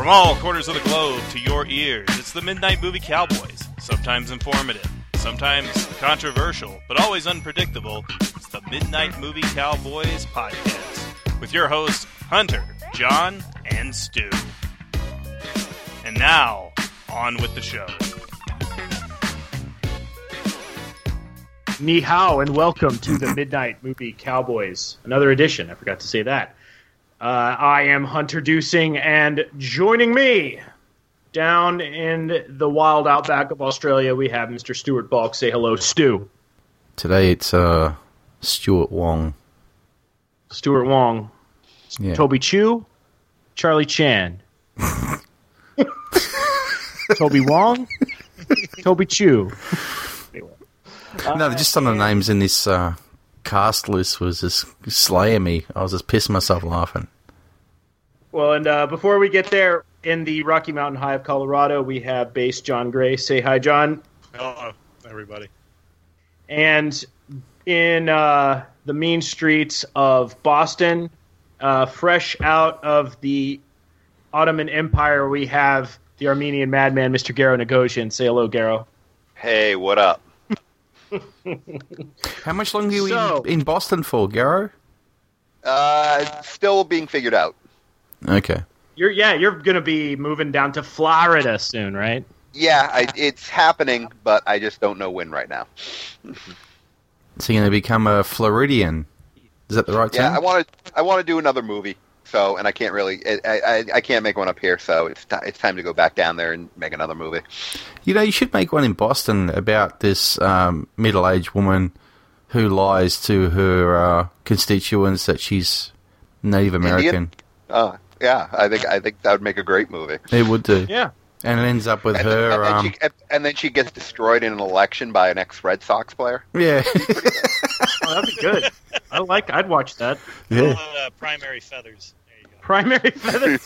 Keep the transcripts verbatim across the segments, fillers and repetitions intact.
From all corners of the globe to your ears, it's the Midnight Movie Cowboys. Sometimes informative, sometimes controversial, but always unpredictable. It's the Midnight Movie Cowboys podcast with your hosts, Hunter, John, and Stu. And now, on with the show. Ni hao, and welcome to the Midnight Movie Cowboys. Another edition, I forgot to say that. Uh, I am Hunter-ducing, and joining me down in the wild outback of Australia, we have Mister Stuart Balk. Say hello, Stu. Today it's uh, Stuart Wong. Stuart Wong. Yeah. Toby Chu. Charlie Chan. Toby Wong. Toby Chu. Anyway. No, just some of the names in this uh, cast list was just slaying me. I was just pissing myself laughing. Well, and uh, before we get there, in the Rocky Mountain High of Colorado, we have bass John Gray. Say hi, John. Hello, everybody. And in uh, the mean streets of Boston, uh, fresh out of the Ottoman Empire, we have the Armenian madman, Mister Garo Nagosian. Say hello, Garo. Hey, what up? How much longer are you So- in, in Boston for, Garo? Uh, still being figured out. Okay. You're yeah, you're gonna be moving down to Florida soon, right? Yeah, I, it's happening, but I just don't know when right now. So you're going to become a Floridian. Is that the right term? Yeah, I want to. I want to do another movie. So, and I can't really. I, I, I can't make one up here. So it's t- it's time to go back down there and make another movie. You know, you should make one in Boston about this um, middle-aged woman who lies to her uh, constituents that she's Native American. Indian? Oh, yeah. I think I think that would make a great movie. It would do. Yeah. And it ends up with And, her... then, and, then um, she, and, and then she gets destroyed in an election by an ex-Red Sox player. yeah. Oh, that'd be good. I like. I'd watch that. yeah. Uh, primary feathers. There you go. Primary feathers.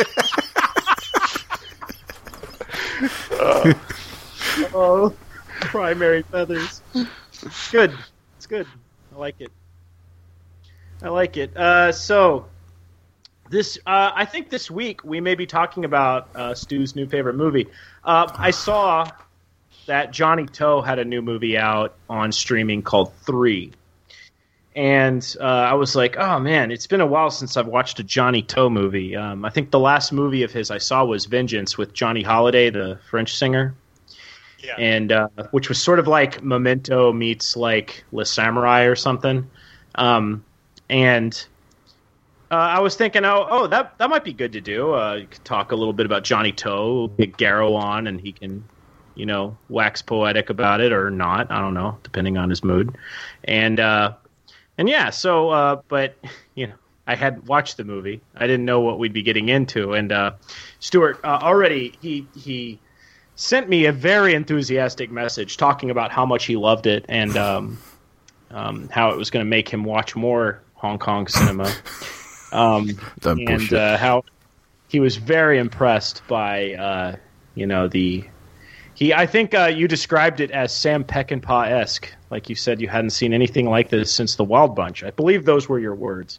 Uh, Oh, primary feathers. Good. It's good. I like it. I like it. Uh, so, this uh, I think this week we may be talking about uh, Stu's new favorite movie. Uh, I saw that Johnny Toe had a new movie out on streaming called Three. And uh, I was like, oh, man, it's been a while since I've watched a Johnny Toe movie. Um, I think the last movie of his I saw was Vengeance with Johnny Holiday, the French singer. Yeah. And uh, which was sort of like Memento meets like Le Samurai or something. Um, and uh, I was thinking, oh, oh, that that might be good to do. Uh, you could talk a little bit about Johnny Toe, get Garo on, and he can, you know, wax poetic about it or not. I don't know, depending on his mood. And uh, and yeah, so uh, but you know, I hadn't watched the movie. I didn't know what we'd be getting into. And uh, Stuart uh, already he he. sent me a very enthusiastic message talking about how much he loved it and um, um, how it was going to make him watch more Hong Kong cinema. Um, Don't push and it. uh, how he was very impressed by, uh, you know, the... He, I think uh, you described it as Sam Peckinpah-esque. Like you said, you hadn't seen anything like this since The Wild Bunch. I believe those were your words.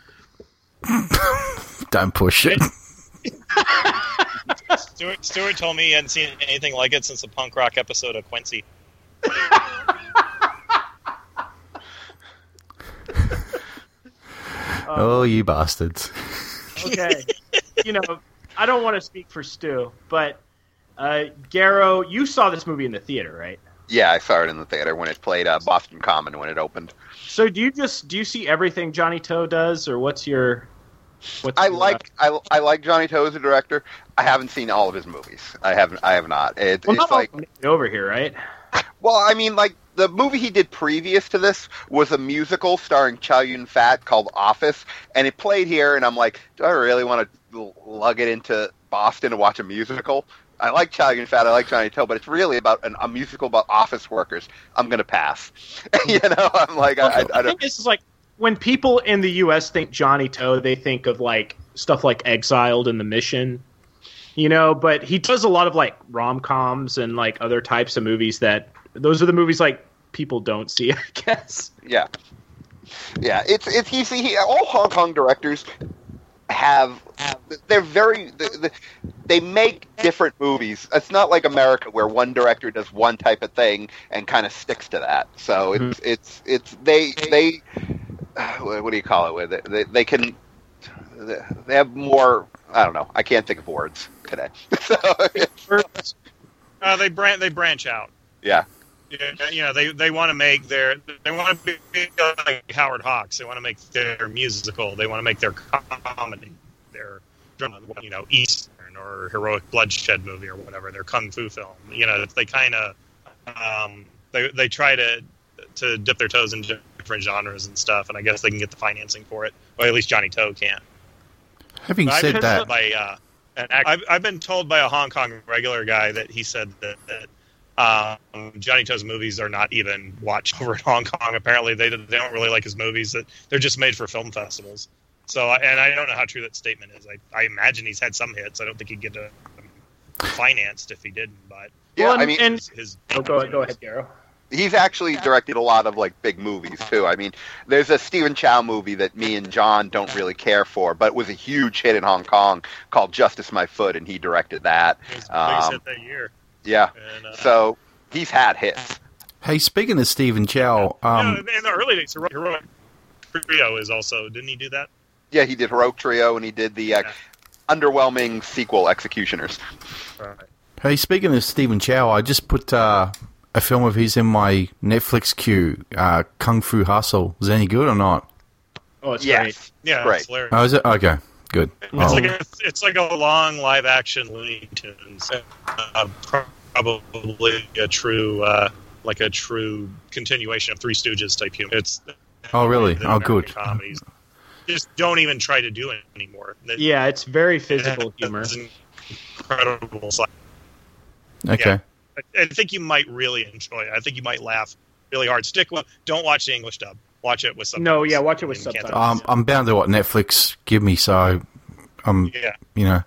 Don't push it. Stuart, Stuart told me he hadn't seen anything like it since the punk rock episode of Quincy. Oh, you bastards. Okay. You know, I don't want to speak for Stu, but uh, Garo, you saw this movie in the theater, right? yeah, I saw it in the theater when it played uh, Boston Common when it opened. So do you just do you see everything Johnny Toe does, or what's your? What's I your, like I, I like Johnny Toe as a director. I haven't seen all of his movies. I haven't. I have not. It, Well, it's not all like of them made it over here, right? well, I mean, like the movie he did previous to this was a musical starring Chow Yun Fat called Office, and it played here. And I'm like, do I really want to lug it into Boston to watch a musical? I like Chow Yun Fat, I like Johnny Toe, but it's really about an, a musical about office workers. I'm gonna pass. you know, I'm like, I, I, I the don't. thing is, is like when people in the U S think Johnny Toe, they think of like stuff like Exiled and The Mission, you know. But he does a lot of like rom coms and like other types of movies that those are the movies like people don't see, I guess. Yeah, yeah. It's it's he's he, all Hong Kong directors have. They're very. They, they make different movies. It's not like America where one director does one type of thing and kind of sticks to that. So it's mm-hmm. it's it's they they. What do you call it? With they they can. They have more. I don't know. I can't think of words today. so, uh, they branch. They branch out. Yeah. You know, they they want to make their. They want to be like Howard Hawks. They want to make their musical. They want to make their comedy. Their, you know, Eastern or heroic bloodshed movie or whatever. Their kung fu film. You know, they kind of. Um, they they try to to dip their toes in different genres and stuff, and I guess they can get the financing for it. Or at least Johnny To can. Having but said that, by, uh, an act- I've, I've been told by a Hong Kong regular guy that he said that, that um, Johnny To's movies are not even watched over in Hong Kong. Apparently, they, they don't really like his movies; that they're just made for film festivals. So, and I don't know how true that statement is. I, I imagine he's had some hits. I don't think he'd get um, financed if he didn't. But yeah, well, and, I mean, and his, his oh, go ahead, go ahead, Garo. He's actually directed a lot of like big movies too. I mean, there's a Stephen Chow movie that me and John don't really care for, but it was a huge hit in Hong Kong called Justice My Foot, and he directed that. It was the biggest um, hit that year. Yeah, and, uh, so he's had hits. hey, speaking of Stephen Chow, um, yeah, in the early days, Heroic Trio is also. Didn't he do that? Yeah, he did Heroic Trio, and he did the uh, Yeah. underwhelming sequel, Executioners. Right. hey, speaking of Stephen Chow, I just put uh, a film of his in my Netflix queue, uh, Kung Fu Hustle. Is it any good or not? Oh, it's Yes. great. Yeah, Great. it's hilarious. Oh, is it? Okay, good. It's Oh. like a, it's like a long live action Looney Tunes, uh, probably a true uh, like a true continuation of Three Stooges type humor. It's Oh, really? the Oh, American good. Comedies just don't even try to do it anymore. It- Yeah, it's very it physical has humor. Incredible. side. Okay. Yeah. I, I think you might really enjoy it. I think you might laugh really hard. Stick with. Don't watch the English dub. Watch it with subtitles. No, yeah, watch it with You can't- subtitles. Um, I'm bound to what Netflix give me, so I'm, Yeah. you know,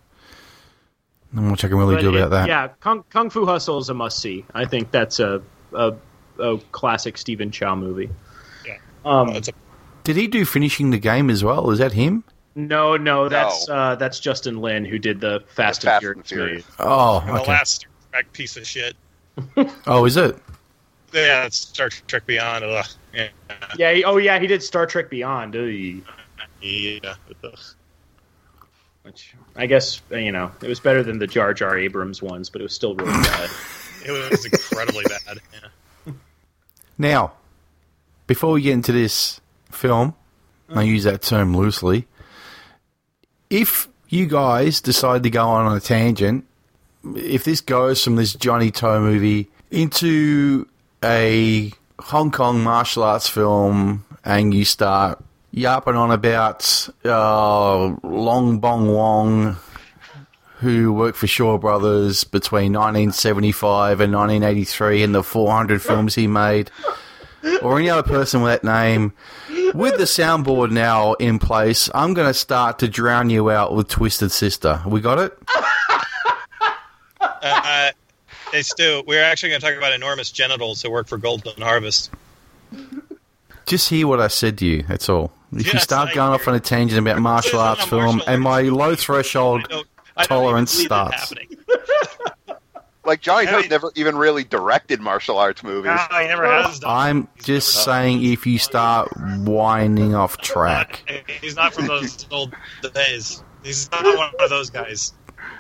not much I can really But do it- about that. Yeah, Kung, Kung Fu Hustle is a must see. I think that's a a, a classic Stephen Chow movie. Yeah. Um, It's a, Did he do Finishing the Game as well? Is that him? no, no, that's Uh, that's Justin Lin who did the Fast, Fast and and Furious. Furious. Oh, and the okay. last Star Trek piece of shit. Oh, is it? Yeah, it's Star Trek Beyond. Ugh. Yeah. Yeah, he, oh yeah, he did Star Trek Beyond. Ugh. Yeah. Ugh. Which I guess you know it was better than the Jar Jar Abrams ones, but it was still really bad. It was incredibly bad. Yeah. Now, before we get into this film, I use that term loosely, if you guys decide to go on a tangent, if this goes from this Johnny To movie into a Hong Kong martial arts film and you start yapping on about uh, Long Bong Wong, who worked for Shaw Brothers between nineteen seventy-five and nineteen eighty-three and the four hundred films he made, or any other person with that name, with the soundboard now in place, I'm going to start to drown you out with Twisted Sister. We got it? Uh, hey, Stu, we're actually going to talk about enormous genitals who work for Golden Harvest. Just hear what I said to you, that's all. If you Yes, start I going hear off on a tangent about martial This isn't arts a film martial and my arts low movie. threshold I don't- I don't tolerance even believe it starts. happening. Like Johnny I To's mean- never even really directed martial arts movies. No, he never has done. I'm He's just never saying if you start winding off track. done- He's not from those old days. He's not one of those guys.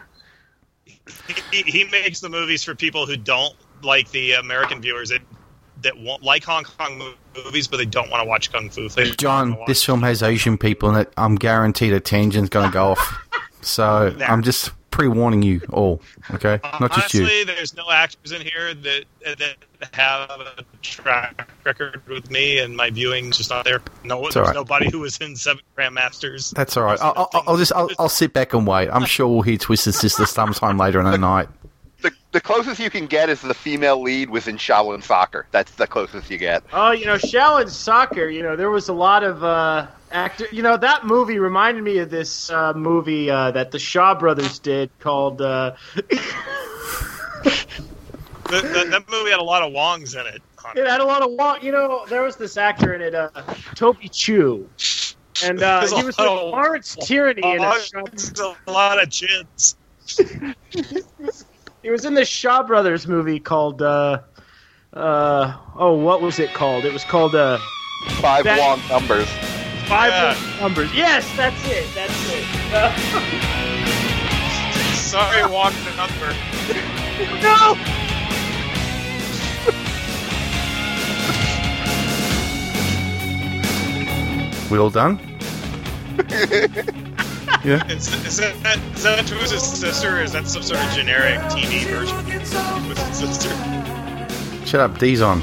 He, he makes the movies for people who don't like the American viewers that that won't like Hong Kong movies, but they don't want to watch kung fu. They John, wanna watch- this film has Asian people in it. I'm guaranteed a tangent's going to go off. So Nah. I'm just pre-warning you all, okay? Not just Honestly, you. there's no actors in here that that have a track record with me, and my viewing's just not there. No, there's all right. nobody who was in Seven Grandmasters. That's all right. I'll, I'll, I'll just I'll, I'll sit back and wait. I'm sure we'll hear Twisted Sister sometime later in the night. The, the closest you can get is the female lead was in Shaolin Soccer. That's the closest you get. Oh, you know, Shaolin Soccer, you know, there was a lot of uh, actor. You know, that movie reminded me of this uh, movie uh, that the Shaw Brothers did called. Uh... The, the, that movie had a lot of Wongs in it. Hunter. It had a lot of wa- You know, there was this actor in it, uh, Toby Chu. And uh, There's a he was lot with of- Lawrence Tierney in a Oh, Shaw, there's a lot of chins. he was in this Shaw Brothers movie called uh, uh, oh, what was it called? It was called uh, Five That- long numbers. Five Yeah. Long Numbers. Yes, that's it. That's it. Uh, Sorry, walk the number. no. We all done? Yeah. Is, is that is that Twizz's sister, or is that some sort of generic T V version of Twizz's sister? Shut up, D's on.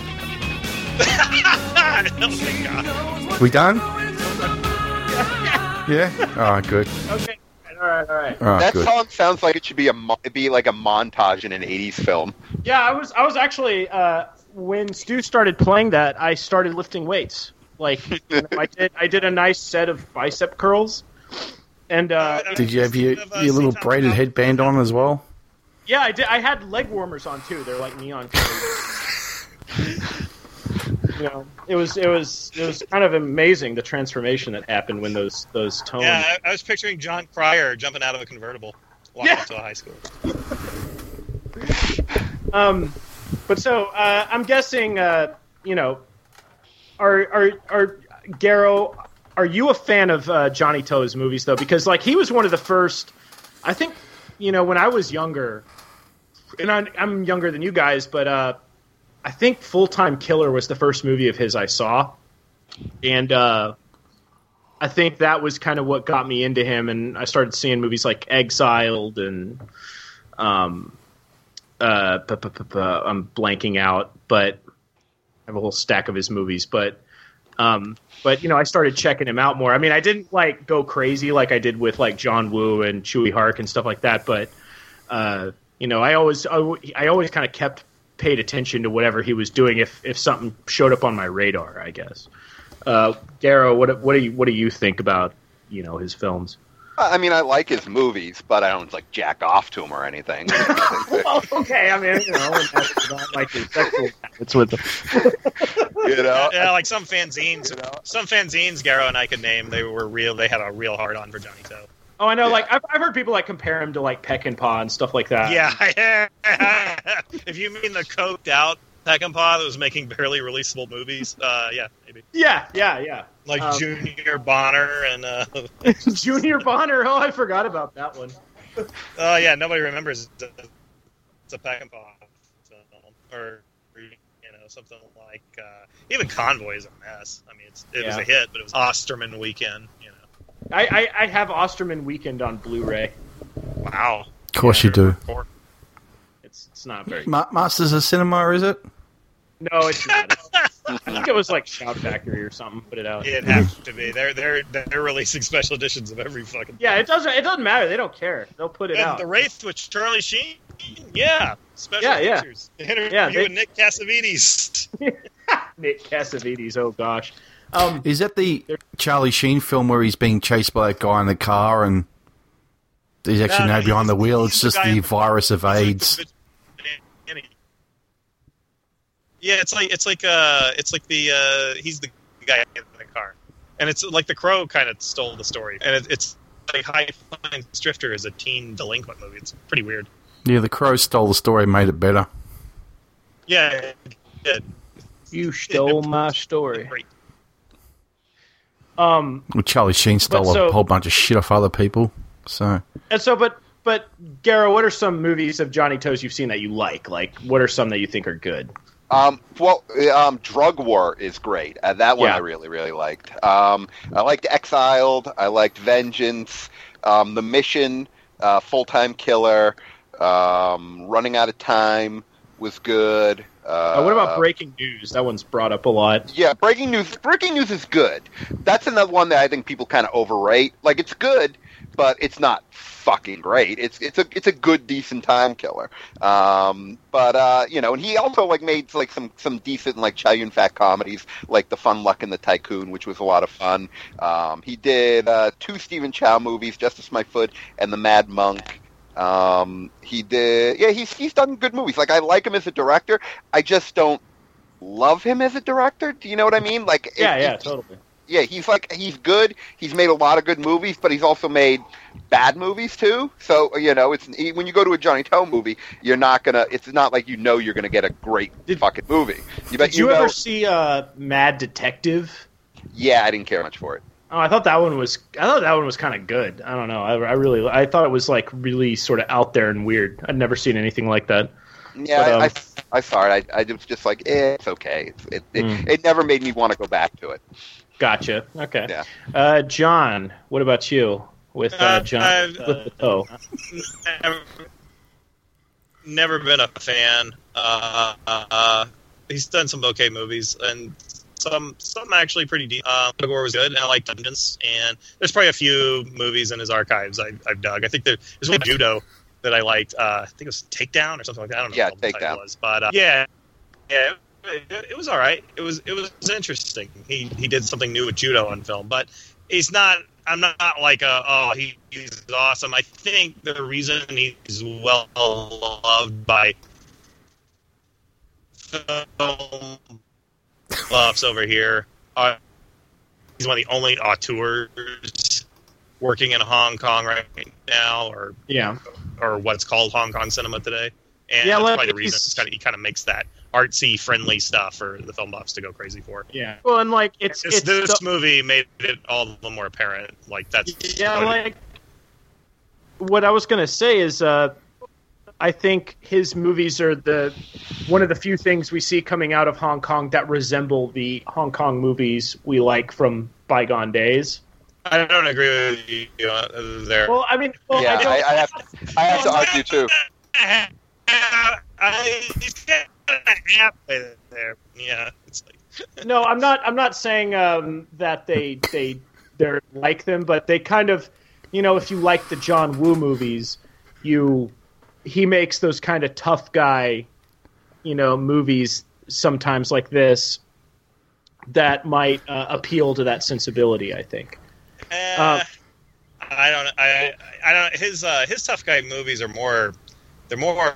Oh my god. We done? Yeah? Alright, good. Okay. All right. All right. Alright, That good. song sounds like it should be a mo- be like a montage in an eighties film. Yeah, I was. I was actually uh, when Stu started playing that, I started lifting weights. Like you know, I did. I did a nice set of bicep curls, and uh, Did you have your, your little braided headband on as well? yeah, I did. I had leg warmers on too. They're like neon colors. You know, it was it was it was kind of amazing the transformation that happened when those those tones. Yeah, I, I was picturing John Cryer jumping out of a convertible walking Yeah. up to a high school. Um, but so uh, I'm guessing, uh, you know, are are are Garrow? Are you a fan of uh, Johnny Toe's movies though? Because like he was one of the first. I think you know when I was younger, and I'm, I'm younger than you guys, but uh, I think Full Time Killer was the first movie of his I saw, and uh, I think that was kind of what got me into him, and I started seeing movies like Exiled and. Um, Uh, p- p- p- p- I'm blanking out, but I have a whole stack of his movies. But, um, but you know, I started checking him out more. I mean, I didn't like go crazy like I did with like John Woo and Chewy Hark and stuff like that. But, uh, you know, I always, I, I always kind of kept paid attention to whatever he was doing if if something showed up on my radar. I guess. Uh, Garrow, what what do you what do you think about you know his films? I mean, I like his movies, but I don't like jack off to him or anything. Well, okay, I mean, you know, that's not like his sexual habits with them. You know, Yeah, like some fanzines, some fanzines Garrow and I could name. They were real. They had a real hard on for Johnny Toe. Oh, I know. Yeah. Like I've, I've heard people like compare him to like Peckinpah and stuff like that. Yeah, if you mean the coked out Peckinpah that was making barely releasable movies, uh, yeah, maybe yeah, yeah, yeah. like Um, Junior Bonner and uh, Junior Bonner. Oh, I forgot about that one. oh yeah, nobody remembers it's a Peckinpah film, or you know something like uh, even Convoy is a mess. I mean, it's, it was Yeah. a hit, but it was Osterman Weekend. You know, I, I, I have Osterman Weekend on Blu-ray. wow. Of course you do. It's it's not very. Ma- Masters of Cinema, is it? No, it's not. It's- I think it was like Shout Factory or something. Put it out. It'd have to be. They're they're they're releasing special editions of every fucking. Yeah, it doesn't. It doesn't matter. They don't care. They'll put it And out. The Wraith with Charlie Sheen. Yeah, special Yeah, yeah. features. Interview Yeah, they- with Nick Cassavetes. Nick Cassavetes. Oh gosh. Um, Is that the Charlie Sheen film where he's being chased by a guy in the car and there's actually No, no, no, behind the he's- wheel? he's It's the just guy the in the- virus of AIDS. Yeah, it's like it's like uh it's like the uh he's the guy in the car, and it's like The Crow kind of stole the story, and it, it's like High Flying Drifter is a teen delinquent movie. It's pretty weird. Yeah, the Crow stole the story and made it better. Yeah, it did. you stole my story. Great. Um, Well, Charlie Sheen stole so- a whole bunch of shit off other people. So and so, but but Garrow, what are some movies of Johnny Toe's you've seen that you like? Like, what are some that you think are good? Um, well, um, Drug War is great. Uh, that one Yeah. I really, really liked. Um, I liked Exiled. I liked Vengeance. Um, the Mission, uh, Full Time Killer, um, Running Out of Time was good. Uh, Uh, what about Breaking News? That one's brought up a lot. Yeah, Breaking News. Breaking News is good. That's another one that I think people kind of overrate. Like, it's good, but it's not fucking great. It's it's a it's a good, decent time killer. Um, but uh, you know, and he also like made like some some decent like Chow Yun Fat comedies, like The Fun Luck and the Tycoon, which was a lot of fun. Um, he did uh, two Stephen Chow movies, Justice My Foot and The Mad Monk. Um, he did, yeah, he's he's done good movies. Like, I like him as a director. I just don't love him as a director. Do you know what I mean? Like, Yeah, it- yeah, it- totally. yeah, he's like he's good. He's made a lot of good movies, but he's also made bad movies too. So you know, it's when you go to a Johnny To movie, you're not gonna. It's not like you know you're gonna get a great Did- fucking movie. You bet Did you, you know, ever see uh, Mad Detective? Yeah, I didn't care much for it. Oh, I thought that one was. I thought that one was kind of good. I don't know. I, I really. I thought it was like really sort of out there and weird. I'd never seen anything like that. Yeah, But, um, I, I, I saw it. I, I was just like, eh, it's okay. It's, it, it, Mm. it never made me want to go back to it. Gotcha. Okay. Yeah. Uh, John, what about you with uh, Uh, John I've, with the toe? Never, never been a fan. Uh, uh, he's done some okay movies, and some some actually pretty deep. Uh, Gore was good, and I like Dungeons. And there's probably a few movies in his archives I, I've dug. I think there, there's one Judo that I liked. Uh, I think it was Takedown or something like that. I don't know Yeah, what the title Takedown. was, but uh, yeah, yeah. It, it was all right. It was it was interesting. He he did something new with judo on film, but he's not. I'm not like a oh he, he's awesome. I think the reason he's well loved by film buffs over here are he's one of the only auteurs working in Hong Kong right now, or Yeah. or what's called Hong Kong cinema today. And Yeah, that's well, probably the he's- reason it's kind of, he kind of makes that artsy, friendly stuff for the film buffs to go crazy for. Yeah. Well, and like it's This, it's this the- movie made it all the more apparent. Like that's yeah, what- like what I was gonna say is, uh, I think his movies are the one of the few things we see coming out of Hong Kong that resemble the Hong Kong movies we like from bygone days. I don't agree with you uh, there. Well, I mean, well, yeah, I I, don't. I have to, I have to argue too. I, he's kind of halfway there. Yeah, it's like No, I'm not. I'm not saying um, that they they they're like them, but they kind of, you know, if you like the John Woo movies, you he makes those kind of tough guy, you know, movies sometimes like this that might uh, appeal to that sensibility. I think. Uh, I don't. I. I don't. His uh, his tough guy movies are more. They're more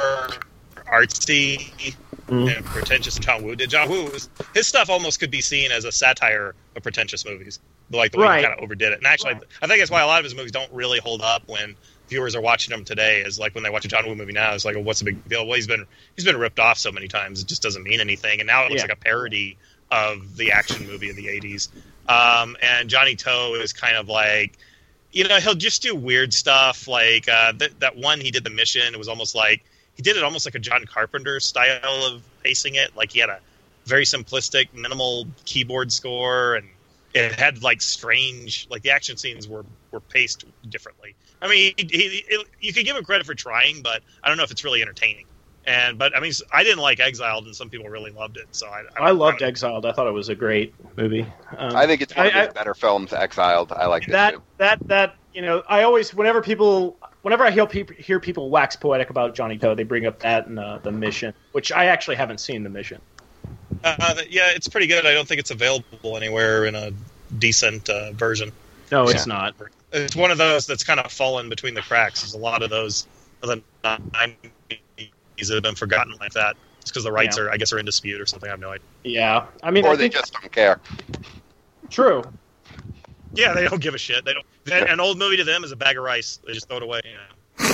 artsy Mm. and pretentious than John Woo did. John Woo was, his stuff almost could be seen as a satire of pretentious movies, like the way Right. he kind of overdid it. And actually, Right. I think that's why a lot of his movies don't really hold up when viewers are watching them today. Is like when they watch a John Woo movie now, it's like, well, what's the big deal? Well, he's been he's been ripped off so many times, it just doesn't mean anything. And now it looks Yeah. like a parody of the action movie of the eighties. Um, and Johnny To is kind of like, you know, he'll just do weird stuff. Like uh, th- that one he did, The Mission, it was almost like, he did it almost like a John Carpenter style of pacing it. Like he had a very simplistic, minimal keyboard score, and it had like strange, like the action scenes were, were paced differently. I mean, he, he, it, you could give him credit for trying, but I don't know if it's really entertaining. And but I mean, I didn't like Exiled, and some people really loved it. So I, I, I loved I don't- Exiled. I thought it was a great movie. Um, I think it's one of I- his better films. Exiled. I like it that too. that that you know, I always whenever people whenever I hear people hear people wax poetic about Johnny To, they bring up that and uh, The Mission, which I actually haven't seen. The Mission. Uh, yeah, it's pretty good. I don't think it's available anywhere in a decent uh, version. No, it's not. It's one of those that's kind of fallen between the cracks. There's a lot of those of the nineties that have been forgotten like that, just because the rights Yeah. are, I guess, are in dispute or something. I have no idea. Yeah, I mean, Or I they think just don't care. true. Yeah, they don't give a shit. They don't. An an old movie to them is a bag of rice. They just throw it away. You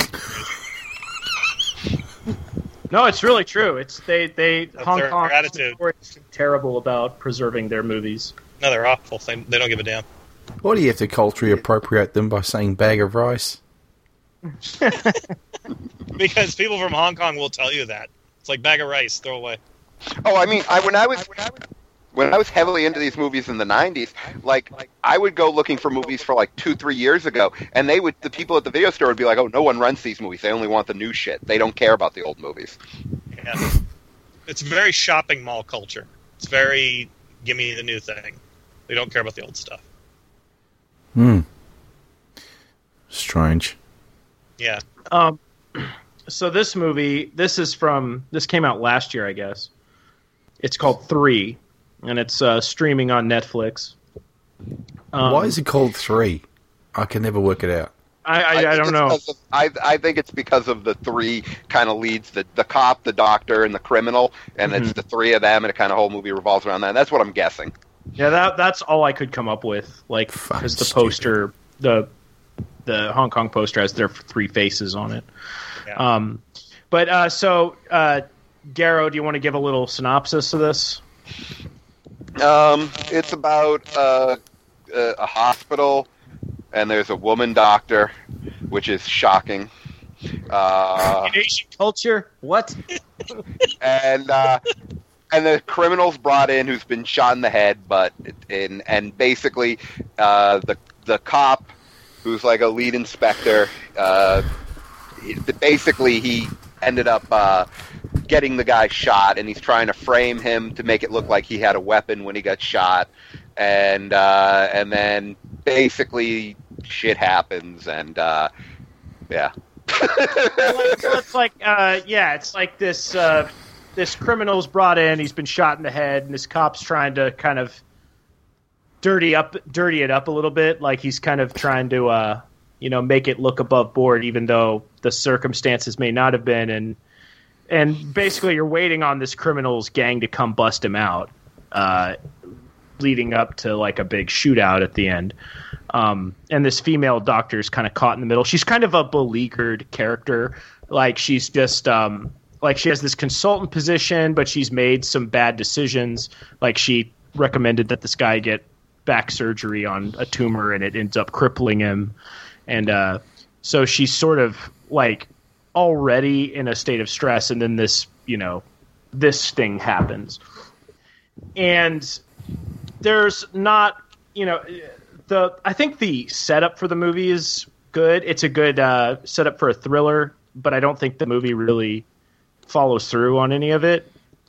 know. No, it's really true. It's they they That's Hong their Kong attitude. is terrible about preserving their movies. No, they're awful. They, they don't give a damn. Why do you have to culturally appropriate them by saying bag of rice? Because people from Hong Kong will tell you that. It's like bag of rice, throw away. Oh, I mean, I when I was when I was heavily into these movies in the nineties, like I would go looking for movies for like two, three years ago, and they would the people at the video store would be like, "Oh, no one rents these movies. They only want the new shit. They don't care about the old movies." Yeah. It's very shopping mall culture. It's very give me the new thing. They don't care about the old stuff. Hmm. Strange. Yeah. Um, so this movie, this is from this came out last year, I guess. It's called Three, and it's uh, streaming on Netflix. Um, Why is it called Three? I can never work it out. I, I, I think don't it's know. because Of, I I think it's because of the three kind of leads: the the cop, the doctor, and the criminal. And Mm-hmm. it's the three of them, and it kind of whole movie revolves around that. That's what I'm guessing. Yeah, that that's all I could come up with. Like, because the poster, the the Hong Kong poster has their three faces on it. Yeah. Um, but uh, so, uh, Garrow, do you want to give a little synopsis of this? Um, it's about uh, a, a hospital, and there's a woman doctor, which is shocking. Uh, Asian culture? What? and uh, and the criminal's brought in who's been shot in the head, but in and basically uh, the the cop who's like a lead inspector. Uh, basically, he ended up uh, getting the guy shot, and he's trying to frame him to make it look like he had a weapon when he got shot, and uh, and then basically shit happens, and uh, yeah. So it's like, uh, yeah, it's like this uh, this criminal's brought in. He's been shot in the head, and this cop's trying to kind of dirty up, dirty it up a little bit. Like he's kind of trying to, uh, you know, make it look above board, even though the circumstances may not have been. And and basically, you're waiting on this criminal's gang to come bust him out, uh, leading up to like a big shootout at the end. Um, and this female doctor is kind of caught in the middle. She's kind of a beleaguered character. Like she's just um, like she has this consultant position, but she's made some bad decisions. Like she recommended that this guy get back surgery on a tumor, and it ends up crippling him. And uh, so she's sort of like already in a state of stress, and then this, you know, this thing happens. And there's not, you know. The I think the setup for the movie is good. It's a good uh, setup for a thriller, but I don't think the movie really follows through on any of it.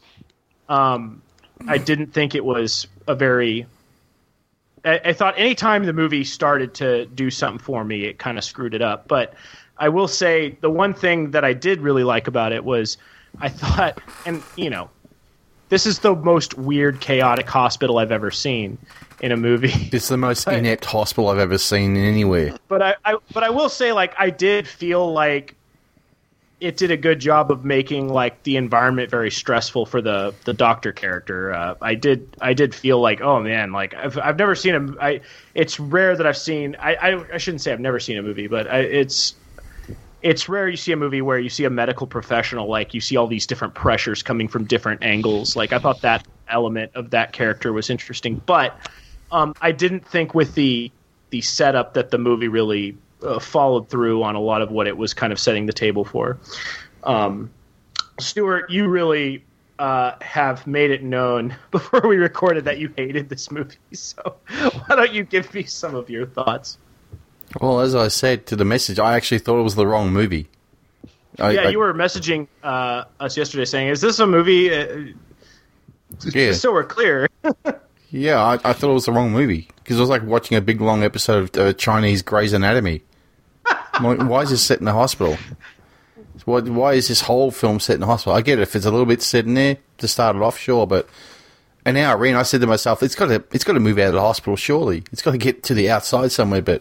Um, I didn't think it was a very... I, I thought any time the movie started to do something for me, it kind of screwed it up. But I will say the one thing that I did really like about it was I thought, and you know, this is the most weird, chaotic hospital I've ever seen in a movie. It's the most inept hospital I've ever seen anywhere. But I, I, but I will say, like, I did feel like it did a good job of making like the environment very stressful for the the doctor character. Uh, I did, I did feel like, oh man, like I've I've never seen a. I it's rare that I've seen. I I, I shouldn't say I've never seen a movie, but I, it's. It's rare you see a movie where you see a medical professional, like you see all these different pressures coming from different angles. Like I thought that element of that character was interesting, but um, I didn't think with the the setup that the movie really uh, followed through on a lot of what it was kind of setting the table for. Um, Stuart, you really uh, have made it known before we recorded that you hated this movie. So why don't you give me some of your thoughts? Well, as I said to the message, I actually thought it was the wrong movie. I, yeah, I, you were messaging uh, us yesterday saying, is this a movie? Uh, yeah. So we're clear. yeah, I, I thought it was the wrong movie. Because it was like watching a big, long episode of uh, Chinese Grey's Anatomy. why, why is this set in a hospital? Why, why is this whole film set in a hospital? I get it, if it's a little bit set in there to start it off, sure, but an hour in, I said to myself, it's got to it's got to move out of the hospital, surely. It's got to get to the outside somewhere, but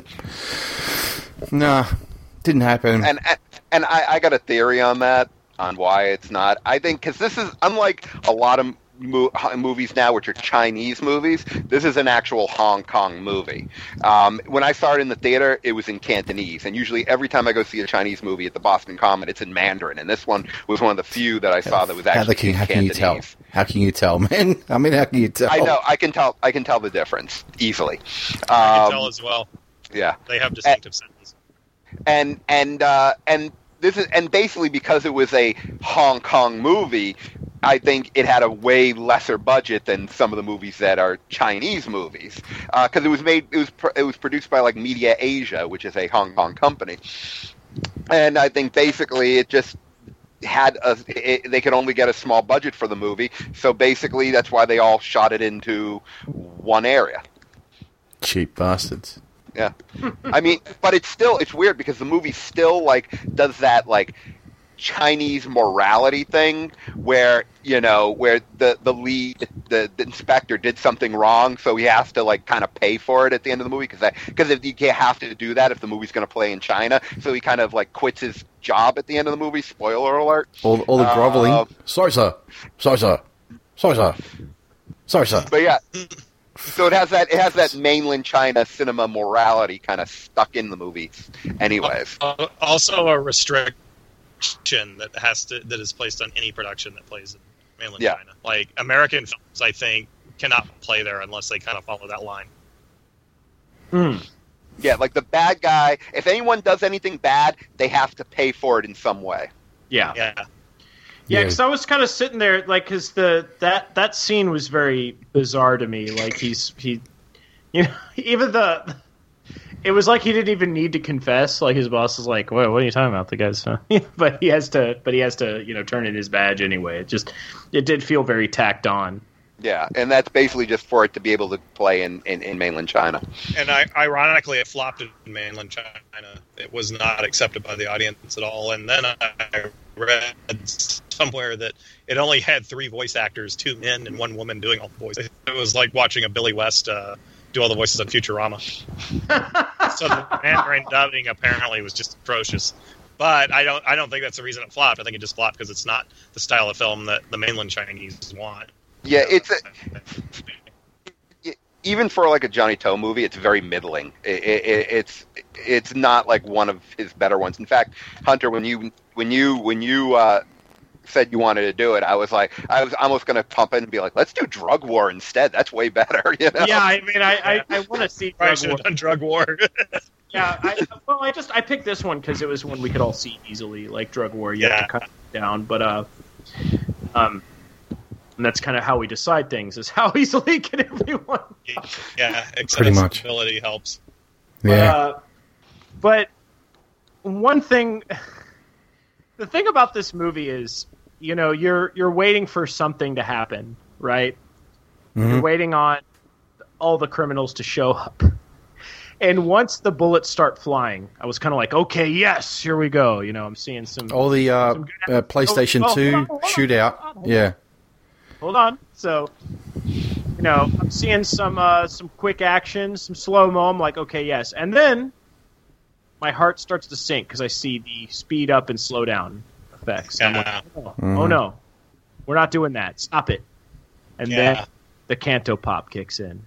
nah, didn't happen. And and I, I got a theory on that, on why it's not. I think, because this is, unlike a lot of mo- movies now, which are Chinese movies, this is an actual Hong Kong movie. Um, when I saw it in the theater, it was in Cantonese, and usually every time I go see a Chinese movie at the Boston Common, it's in Mandarin, and this one was one of the few that I saw that was actually how can, in how Cantonese. Can you tell? How can you tell, man? I mean, how can you tell? I know, I can tell, I can tell the difference easily. Um, I can tell as well. Yeah. They have distinctive and, sentences. And, and, uh, and this is, and basically because it was a Hong Kong movie, I think it had a way lesser budget than some of the movies that are Chinese movies, because uh, it was made, it was pr- it was produced by like Media Asia, which is a Hong Kong company, and I think basically it just had a, it, they could only get a small budget for the movie, so basically that's why they all shot it into one area. Cheap bastards. Yeah, I mean, but it's still, it's weird because the movie still like does that like Chinese morality thing where, you know, where the the lead, the, the inspector did something wrong, so he has to like kind of pay for it at the end of the movie, because because if you can't have to do that if the movie's going to play in China, so he kind of like quits his job at the end of the movie. Spoiler alert. All, all the groveling. Uh, sorry, sir. Sorry, sir. Sorry, sir. Sorry, sir. But yeah. So it has that it has that mainland China cinema morality kind of stuck in the movies, anyways. Uh, also, a restriction that has to that is placed on any production that plays in mainland Yeah. China. Like American films, I think, cannot play there unless they kind of follow that line. Hmm. Yeah, like the bad guy. If anyone does anything bad, they have to pay for it in some way. Yeah. Yeah, Yeah, Yeah. because I was kind of sitting there, like, because the that that scene was very bizarre to me. Like he's he, you know, even the, it was like he didn't even need to confess. Like his boss is like, "What? What are you talking about?" The guy's, uh, but he has to, but he has to, you know, turn in his badge anyway. It just, it did feel very tacked on. Yeah, and that's basically just for it to be able to play in, in, in mainland China. and I, ironically, it flopped in mainland China. It was not accepted by the audience at all. And then I read somewhere that it only had three voice actors, two men and one woman doing all the voices. It was like watching a Billy West uh, do all the voices on Futurama. So the Mandarin dubbing apparently was just atrocious. But I don't I don't think that's the reason it flopped. I think it just flopped because it's not the style of film that the mainland Chinese want. Yeah, it's a, even for like a Johnny Toe movie, it's very middling. It, it, it's it's not like one of his better ones. In fact, Hunter, when you when you when you uh, said you wanted to do it, I was like, I was almost going to pump it and be like, let's do Drug War instead. That's way better. You know? Yeah, I mean, I I, I want to see. Probably Drug should War. have done Drug War. Yeah, I, well, I just I picked this one because it was one we could all see easily, like Drug War. You Yeah. have to cut it down, but uh, um, and that's kind of how we decide things: is how easily can everyone. Yeah, Pretty much. accessibility helps. Yeah. Uh, but one thing, the thing about this movie is, you know, you're you're waiting for something to happen, right? Mhm. You're waiting on all the criminals to show up. And once the bullets start flying, I was kind of like, okay, yes, here we go. You know, I'm seeing some. All the uh, some good- uh, PlayStation Oh, oh, two hold on, hold on, shootout. hold on, hold on. Yeah. Hold on. So, you know, I'm seeing some uh, some quick action, some slow mo. I'm like, okay, yes. And then my heart starts to sink because I see the speed up and slow down effects. I'm like, Yeah. oh, Mhm. oh no, we're not doing that. Stop it. And Yeah. then the Canto Pop kicks in.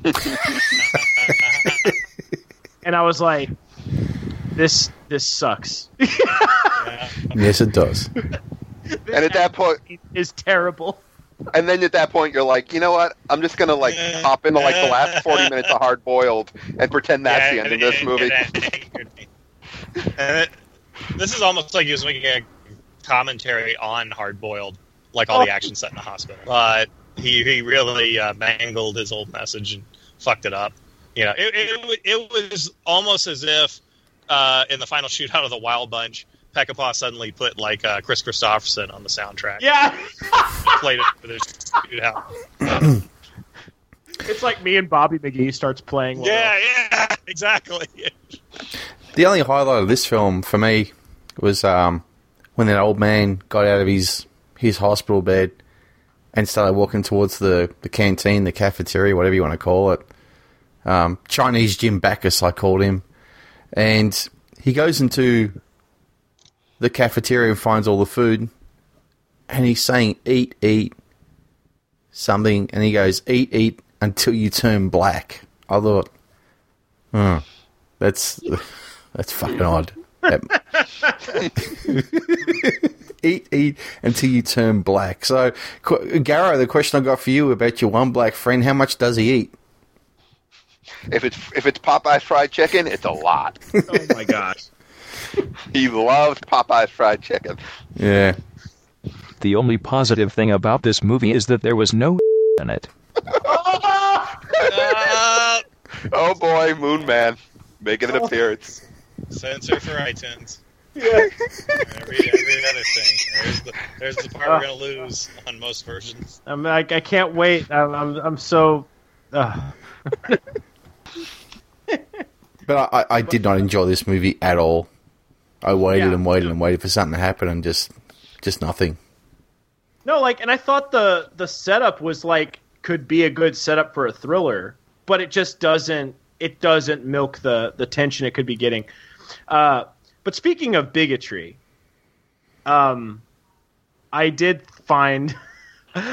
And I was like, this this sucks. Yeah. Yes, it does. And at that point, is terrible. and then at that point, you're like, you know what? I'm just gonna like hop into like the last forty minutes of Hard Boiled and pretend that's the Yeah, end of it- this it- movie. it angered me. And it, this is almost like he was making a commentary on Hard Boiled, like all the action set in the hospital. But he he really uh, mangled his old message and fucked it up. You know, it it, it was almost as if uh, in the final shootout of the Wild Bunch, Peckinpah suddenly put like uh, Chris Christopherson on the soundtrack. Yeah. Played it for this shootout. It's like me and Bobby McGee starts playing. while Yeah, yeah, exactly. The only highlight of this film for me was um, when that old man got out of his his hospital bed and started walking towards the, the canteen, the cafeteria, whatever you want to call it. Um, Chinese Jim Backus, I called him. And he goes into the cafeteria and finds all the food. And he's saying, eat, eat, something. And he goes, eat, eat until you turn black. I thought, hmm, that's... That's fucking odd. Eat, eat until you turn black. So, Qu- Garrow, the question I got for you about your one black friend, how much does he eat? If it's if it's Popeye's fried chicken, it's a lot. Oh my gosh. He loves Popeye's fried chicken. Yeah. The only positive thing about this movie is that there was no in it. Uh, Oh boy, Moon Man making an appearance. censor for iTunes. Yeah. Every, every other thing. There's the, there's the part we're going to lose on most versions. I'm like, I can't wait. I'm, I'm, I'm so. Uh. But I, I did not enjoy this movie at all. I waited Yeah. and waited and waited for something to happen and just just nothing. No, like, and I thought the the setup was like could be a good setup for a thriller, but it just doesn't. It doesn't milk the the tension it could be getting. Uh, but speaking of bigotry, um, I did find. I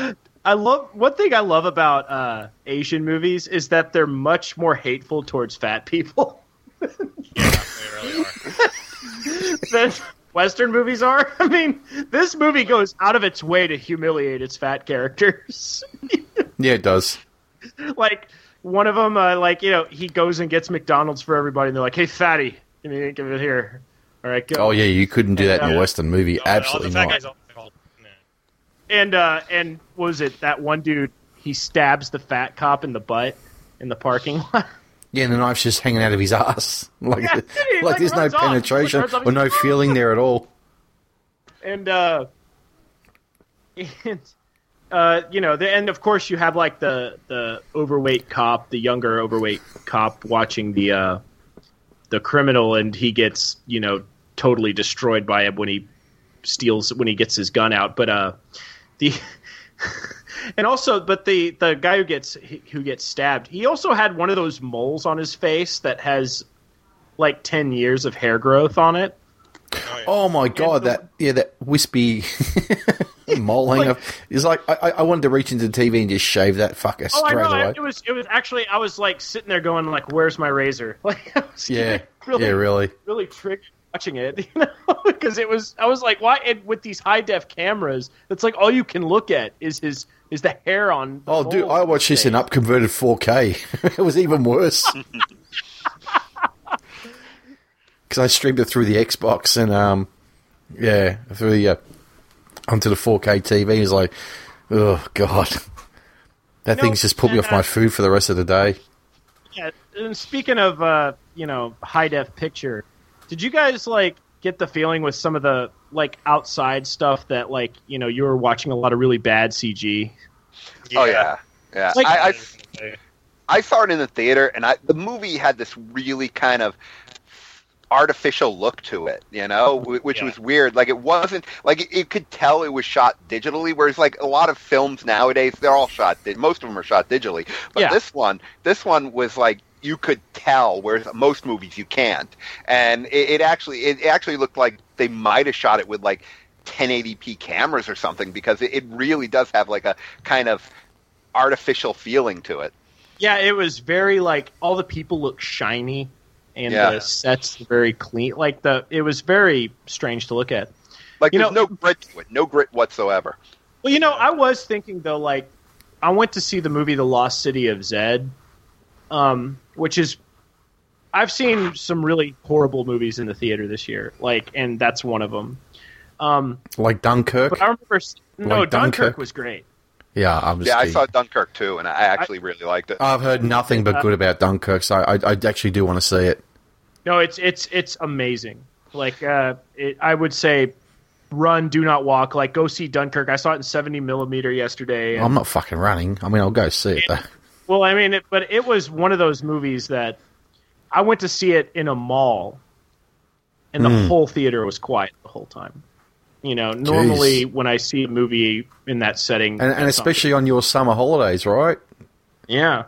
I love one thing I love about uh, Asian movies is that they're much more hateful towards fat people. Yeah, they really are. than Western movies are. I mean, this movie goes out of its way to humiliate its fat characters. Yeah, it does. Like, one of them, uh, like, you know, he goes and gets McDonald's for everybody, and they're like, hey, fatty, give me give it here. All right, go. Oh, yeah, you couldn't do that in a Yeah. Western movie. All the- all the Absolutely fat not. guys all- all- nah. And, uh, and what was it, that one dude, he stabs the fat cop in the butt in the parking lot. Yeah, and the knife's just hanging out of his ass. Like, Yeah, he, like, like, there's no runs off. penetration Runs off. or no feeling there at all. And, uh, and, uh, you know, the, and of course you have, like, the, the overweight cop, the younger overweight cop watching the, uh, the criminal, and he gets, you know, totally destroyed by him when he steals, when he gets his gun out. But, uh, the, and also, but the, the guy who gets, who gets stabbed, he also had one of those moles on his face that has, like, ten years of hair growth on it. Oh, yeah. Oh my god, the- that yeah, that wispy mole hang up. It's like I, I wanted to reach into the T V and just shave that fucker Oh, I straight know. I, away. it was. It was actually. I was like sitting there going, like, "Where's my razor?" Like, I was Yeah, getting really, yeah, really. really triggered watching it, you know, because it was. I was like, "Why?" And with these high def cameras, it's like all you can look at is his is the hair on. The Oh, dude, mole I on watched his this in face. up converted four K. It was even worse. Because I streamed it through the Xbox and, um, yeah, through the, uh, onto the four K T V. It was like, oh, God. That You know, thing's just put me and, off my uh, food for the rest of the day. Yeah, and speaking of, uh, you know, high def picture, did you guys like get the feeling with some of the like outside stuff that like you know you were watching a lot of really bad C G? Oh yeah, yeah. Like- I, I I saw it in the theater, and I the movie had this really kind of artificial look to it, you know, wh- which Yeah. was weird. Like it wasn't like it, it could tell it was shot digitally, whereas like a lot of films nowadays, they're all shot. Di- most of them are shot digitally, but Yeah. this one, this one was like you could tell, whereas most movies you can't. And it, it actually, it actually looked like they might have shot it with like ten eighty p cameras or something, because it, it really does have like a kind of artificial feeling to it. Yeah, it was very like all the people look shiny, and Yeah. the sets very clean. Like the, it was very strange to look at. Like You there's know- no grit to it, no grit whatsoever. Well, you know, I was thinking though, like I went to see the movie The Lost City of Zed, um, which is I've seen some really horrible movies in the theater this year, like, and that's one of them. Um, Like Dunkirk? but I remember, no, Like Dunkirk, Dunkirk? was great. Yeah, I'm just Yeah, I kidding. saw Dunkirk too, and I actually really liked it. I've heard nothing but good about Dunkirk, so I, I actually do want to see it. No, it's it's it's amazing. Like, uh, it, I would say, run, do not walk. Like, go see Dunkirk. I saw it in seventy millimeter yesterday. and- I'm not fucking running. I mean, I'll go see it, though. Well, I mean, it, but it was one of those movies that I went to see it in a mall, and the Mm. whole theater was quiet the whole time. You know, normally when I see a movie in that setting, And, and that's not- especially on your summer holidays, right? yeah.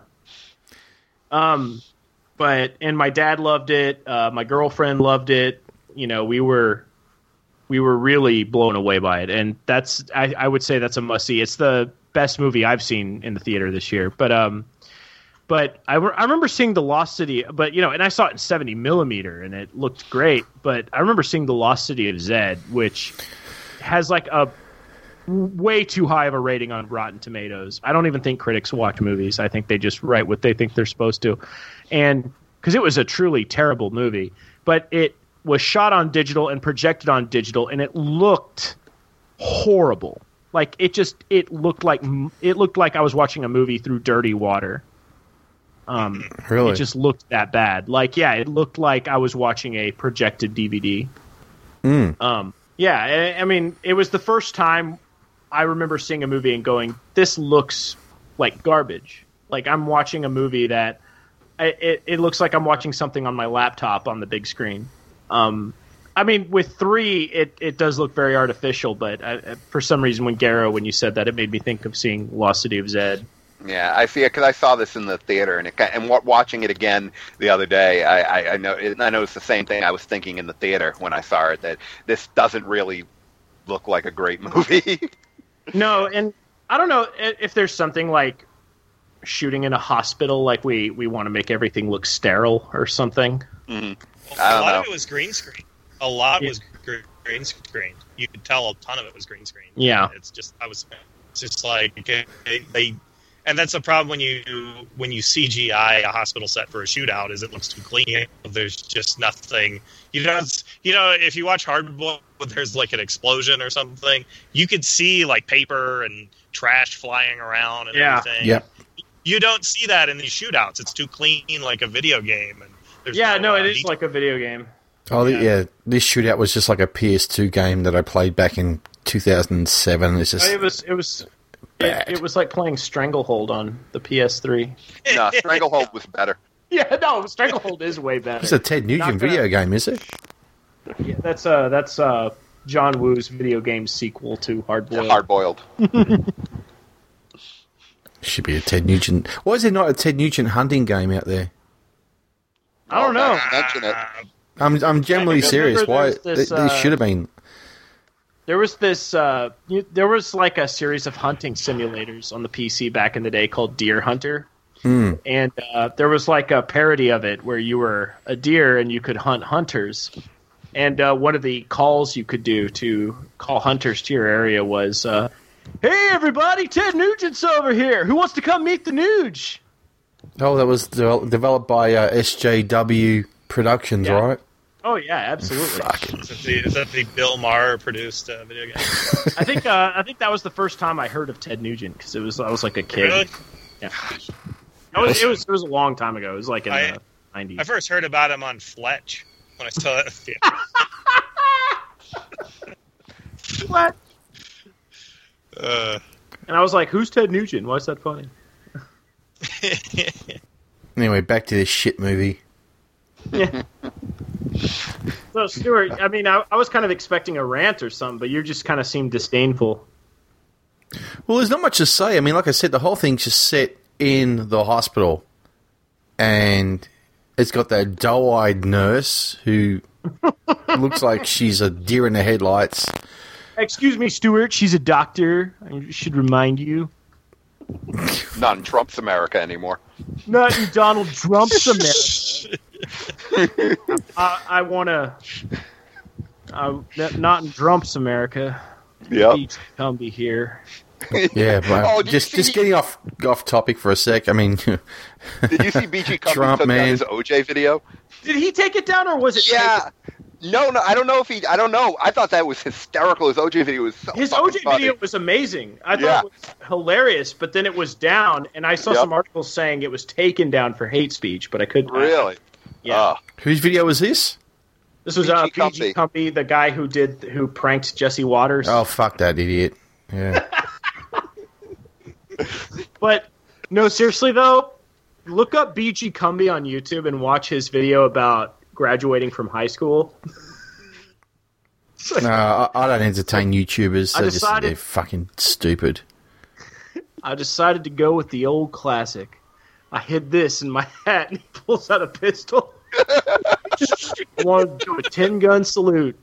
Um, but and my dad loved it. Uh, my girlfriend loved it. You know, we were we were really blown away by it, and that's I, I would say that's a must see. It's the best movie I've seen in the theater this year. But um, but I, re- I remember seeing The Lost City, but you know, and I saw it in seventy millimeter, and it looked great. But I remember seeing The Lost City of Zed, which has like a way too high of a rating on Rotten Tomatoes. I don't even think critics watch movies. I think they just write what they think they're supposed to. And because it was a truly terrible movie, but it was shot on digital and projected on digital, and it looked horrible. Like it just, it looked like, it looked like I was watching a movie through dirty water. Um, Really? It just looked that bad. Like, yeah, it looked like I was watching a projected D V D. Mm. Um, yeah, I, I mean, it was the first time I remember seeing a movie and going, "This looks like garbage." Like I'm watching a movie that I, it, it looks like I'm watching something on my laptop on the big screen. Um, I mean, with three, it, it does look very artificial, but I, for some reason, when Garrow, when you said that, it made me think of seeing Lost City of Zed. Yeah, I see it because I saw this in the theater, and it, ki- and wa- watching it again the other day, I, I, I know I noticed the same thing I was thinking in the theater when I saw it, that this doesn't really look like a great movie. No, and I don't know if there's something like shooting in a hospital, like we, we want to make everything look sterile or something. Mm-hmm. Well, a lot know. of it was green screen. A lot Yeah. was gr- green screen. You could tell a ton of it was green screen. Yeah. It's just I was it's just like they, they and that's the problem when you when you C G I a hospital set for a shootout is it looks too clean. There's just nothing. You know, it's, you know, if you watch Hard Boiled, there's like an explosion or something. You could see like paper and trash flying around and Yeah. everything. Yep. You don't see that in these shootouts. It's too clean, like a video game. And there's Yeah, no, uh, it is detail. like a video game. Oh, Yeah. yeah. This shootout was just like a P S two game that I played back in two thousand seven. It's just It was it was bad. it, it was like playing Stranglehold on the P S three. No, Stranglehold was better. Yeah, no, Stranglehold is way better. it's a Ted Nugent Not gonna- video game, is it? Yeah, that's uh that's uh John Woo's video game sequel to Hard Boiled. Hard boiled. Should be a Ted Nugent. Why is there not a Ted Nugent hunting game out there? I don't know. Mention it. I'm I'm genuinely I remember serious. Why there's this, th- there uh, should have been? There was this uh you, there was like a series of hunting simulators on the P C back in the day called Deer Hunter. Hmm. And uh, there was like a parody of it where you were a deer and you could hunt hunters. And uh, one of the calls you could do to call hunters to your area was, uh, "Hey everybody, Ted Nugent's over here. Who wants to come meet the Nuge?" Oh, that was de- developed by uh, S J W Productions, Yeah. right? Oh yeah, absolutely. Fucking. Is that the, is that the Bill Maher produced uh, video game? I think uh, I think that was the first time I heard of Ted Nugent because it was I was like a kid. Really? Yeah. It was, it was it was a long time ago. It was like in I- the nineties. I first heard about him on Fletch when I saw that. Yeah. What? Uh, And I was like, "Who's Ted Nugent? Why is that funny?" Anyway, back to this shit movie. Yeah. So Stuart, I mean, I, I was kind of expecting a rant or something, but you just kind of seemed disdainful. Well, there's not much to say. I mean, like I said, the whole thing's just set in the hospital, and it's got that doe-eyed nurse who looks like she's a deer in the headlights. Excuse me, Stuart. She's a doctor. I should remind you. Not in Trump's America anymore. Not in Donald Trump's America. I, I want to. Uh, not in Trump's America. Yep. Beach Cumbie here. Yeah, but Oh, did you just see- just getting off off topic for a sec. I mean, Did you see B G Cummings Trump, took down man. his O J video? Did he take it down, or was it? Yeah. No, no, I don't know if he. I don't know. I thought that was hysterical. His O J video was so His fucking O J funny. video was amazing. I thought Yeah. it was hilarious, but then it was down, and I saw Yep. some articles saying it was taken down for hate speech, but I couldn't. Really? Yeah. Oh. whose video was this? This was uh, B G P G Cumbie, the guy who did who pranked Jesse Waters. Oh, fuck that idiot. Yeah. But no, seriously though, look up B G Cumbie on YouTube and watch his video about graduating from high school. No, I, I don't entertain YouTubers. I They're just decided- they're fucking stupid. I decided to go with the old classic. I hid this in my hat, and he pulls out a pistol. I wanted to do a ten-gun salute.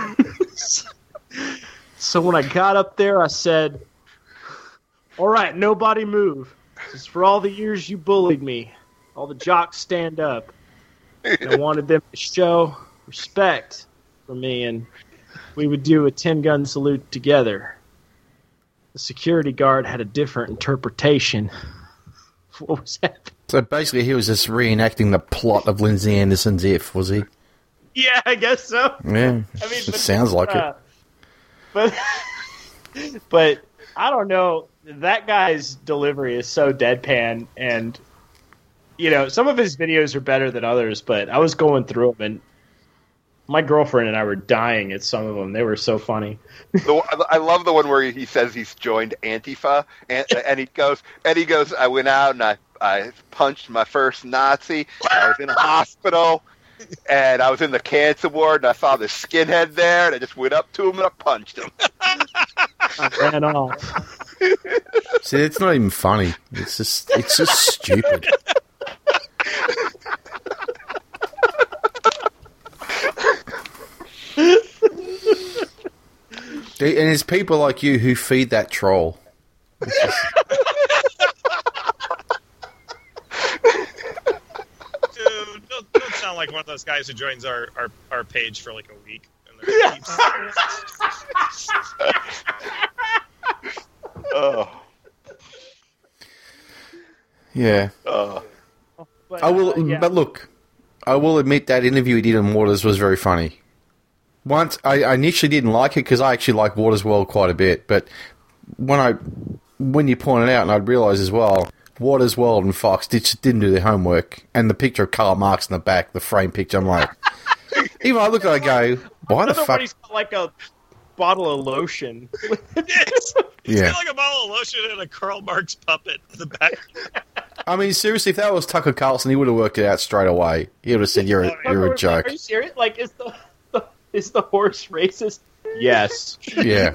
So when I got up there, I said, "All right, nobody move. This is for all the years you bullied me. All the jocks stand up." And I wanted them to show respect for me, and we would do a ten-gun salute together. The security guard had a different interpretation of what was happening. So basically, he was just reenacting the plot of Lindsay Anderson's If, was he? Yeah, I guess so. Yeah. I mean, it but, sounds like uh, But, but I don't know. That guy's delivery is so deadpan, and you know, some of his videos are better than others. But I was going through them, and my girlfriend and I were dying at some of them. They were so funny. The, I love the one where he says he's joined Antifa, and, and he goes, and he goes, I went out and I, I punched my first Nazi. I was in a hospital, and I was in the cancer ward, and I saw this skinhead there, and I just went up to him and I punched him. I ran off. it. See, it's not even funny. It's just, it's just stupid. And it's people like you who feed that troll. Dude, don't, don't sound like one of those guys who joins our, our, our page for like a week. And then leaves. Oh. Yeah. Oh. But, I will, uh, yeah. but look, I will admit that interview he did on Waters was very funny. Once I, I initially didn't like it because I actually like Waters World quite a bit, but when I when you pointed out, and I realised as well, Waters World and Fox did, just didn't do their homework, and the picture of Karl Marx in the back, the frame picture, I'm like, even I look at it, I go, why the Another fuck? one, he's got like a bottle of lotion. Yes. He's Yeah. got like a bottle of lotion and a Karl Marx puppet in the back. I mean, seriously, if that was Tucker Carlson, he would have worked it out straight away. He would have said, "You're a, you're a joke." Are you serious? Like, is the, the is the horse racist? Yes. Yeah.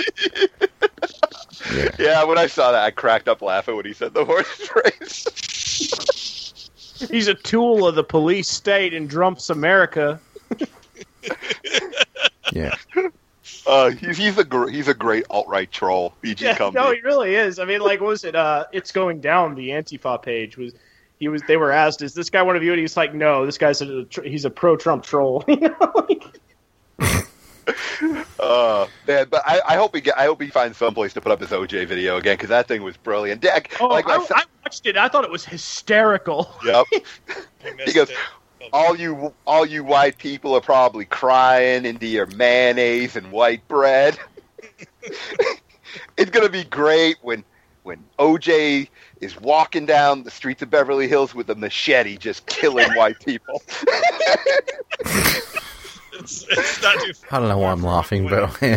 Yeah. Yeah, when I saw that, I cracked up laughing when he said the horse race. He's a tool of the police state and Trump's America. Yeah. Uh, he's he's a gr- he's a great alt-right troll. B G Yeah, Company. no, he really is. I mean, like, what was it? Uh, it's going down. The Antifa page was. He was. They were asked, "Is this guy one of you?" And he's like, "No, this guy's a he's a pro-Trump troll." You know, like, Uh, man, but I, I hope he get, I hope he finds someplace to put up his O J video again because that thing was brilliant. Dak, oh, like I, I said, I watched it. I thought it was hysterical. yep. I missed He goes, it. all you all you white people are probably crying into your mayonnaise and white bread. It's gonna be great when when O J is walking down the streets of Beverly Hills with a machete, just killing white people. It's, it's not too I don't know why I'm laughing, but yeah.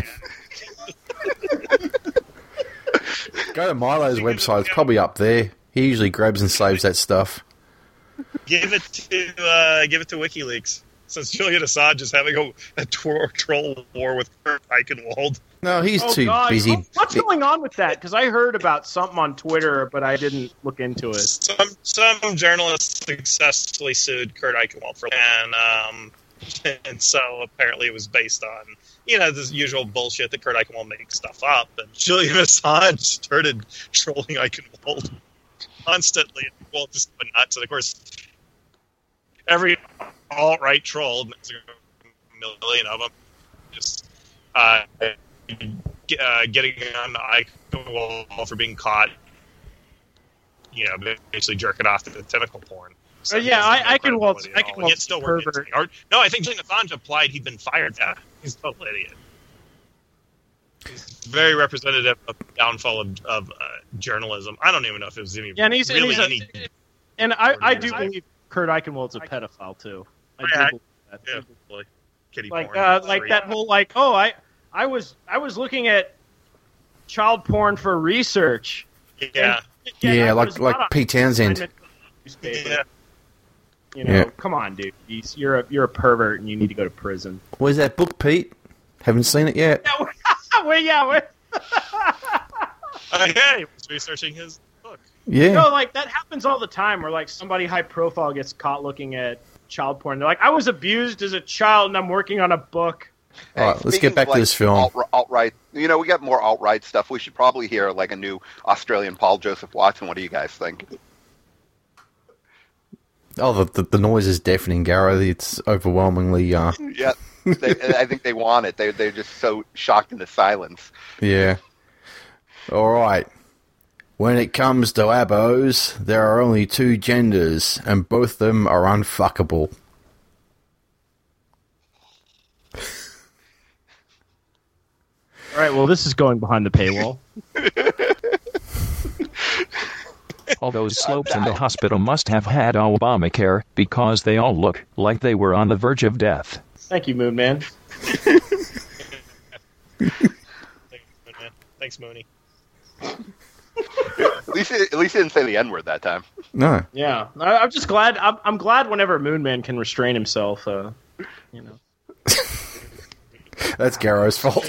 Go to Milo's website; it's probably up there. He usually grabs and saves that stuff. give it to uh, give it to WikiLeaks. Since Julian Assange is having a, a twir- troll war with Kurt Eichenwald. No, he's Oh, too God. busy. What's going on with that? Because I heard about something on Twitter, but I didn't look into it. Some some journalists successfully sued Kurt Eichenwald for, and um, and so apparently it was based on you know this usual bullshit that Kurt Eichenwald makes stuff up, and Julian Assange started trolling Eichenwald constantly. Well, just went nuts, and of course every alt-right troll, a million of them, just uh, get, uh, getting on Eichenwald for being caught, you know, basically jerking off to the tentacle porn. So Uh, yeah, he doesn't I- have Eichenwald's- credibility at all, and Eichenwald's yet still working pervert. or, no, I think Julian Assange applied. He'd been fired. Yeah, he's a total idiot. He's very representative of the downfall of, of uh, journalism. I don't even know if it was any Yeah, and he's, really and, he's any. a, and I, I do I- believe Kurt Eichenwald's a pedophile too. I do Yeah, believe that. Yeah, like kitty like porn. uh, like Sorry. that whole like oh I I was I was looking at child porn for research. Yeah, And Yeah, I like was like not Pete Townsend. on newspaper. yeah. You know, Yeah. come on, dude. He's, you're a you're a pervert, and you need to go to prison. Where's that book, Pete? Haven't seen it yet. Yeah, we're, we're, yeah, we're, Uh, yeah, he was researching his book. Yeah. no, like that happens all the time. Where like somebody high profile gets caught looking at child porn. They're like, I was abused as a child, and I'm working on a book. All right, let's Speaking get back of, to like, this film. Alt, alt-right, you know, we got more alt-right stuff. We should probably hear like a new Australian Paul Joseph Watson. What do you guys think? Oh, the, the the noise is deafening, Garrow. It's overwhelmingly. Uh, Yeah, they, I think they want it. They they're just so shocked into silence. yeah. All right. When it comes to abos, there are only two genders, and both of them are unfuckable. All right, well, this is going behind the paywall. All those slopes in the hospital must have had Obamacare because they all look like they were on the verge of death. Thank you, Moon Man. Thanks, Mooney. At least at least he didn't say the N word that time. No. Yeah, I, I'm just glad. I'm, I'm glad whenever Moon Man can restrain himself. Uh, you know. That's Garrow's fault.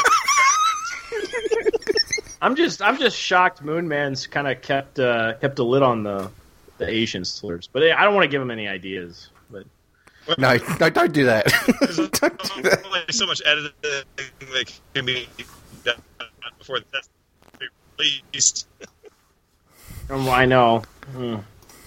I'm just I'm just shocked Moon Man's kind of kept uh, kept a lid on the the Asian slurs, but I don't want to give him any ideas. But no, no, don't do that. There's Don't do that. only so much editing that can be done before the test. least. Oh, I know. Mm.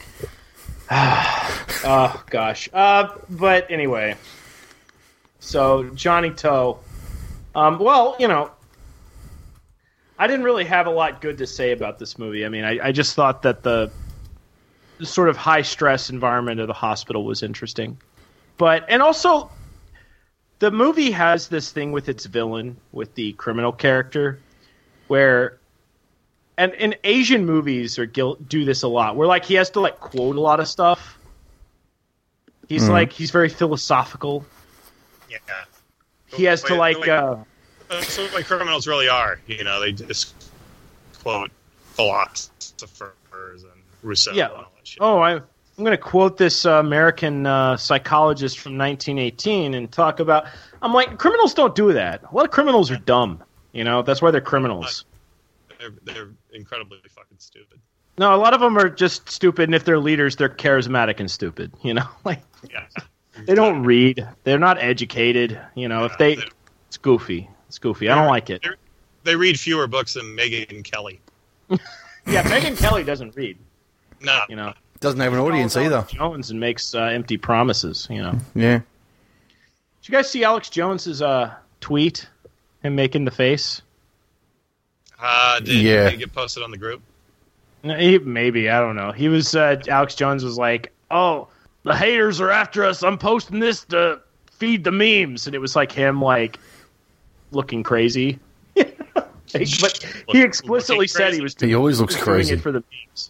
Oh gosh. Uh, but anyway, so Johnny Toe. Um, well, you know, I didn't really have a lot good to say about this movie. I mean, I, I just thought that the, the sort of high stress environment of the hospital was interesting, but and also the movie has this thing with its villain, with the criminal character, where. And in Asian movies or do this a lot, where like he has to like quote a lot of stuff. He's mm. like he's very philosophical. Yeah, he has way, to like. The way, uh, that's the way criminals really are. You know, they just quote philosophers and Rousseau. Yeah. And all that shit. Oh, I, I'm going to quote this uh, American uh, psychologist from nineteen eighteen and talk about. I'm like, criminals don't do that. A lot of criminals are dumb. You know, that's why they're criminals. They're, they're incredibly fucking stupid. No, a lot of them are just stupid, and if they're leaders, they're charismatic and stupid. You know, like yeah. they don't read, they're not educated. You know, yeah, if they, it's goofy, it's goofy. I don't like it. They read fewer books than Megyn Kelly. Yeah, Megyn Kelly doesn't read. No, you know, doesn't have an audience either. Alex Jones and makes uh, empty promises. You know. Yeah. Did you guys see Alex Jones's uh, tweet? Him making the face. Uh, did, yeah. did it get posted on the group? No, he, maybe, I don't know. He was, uh, Alex Jones was like, oh, the haters are after us. I'm posting this to feed the memes. And it was like him, like, looking crazy. But he explicitly said he was doing, he always looks he was crazy. doing it for the memes.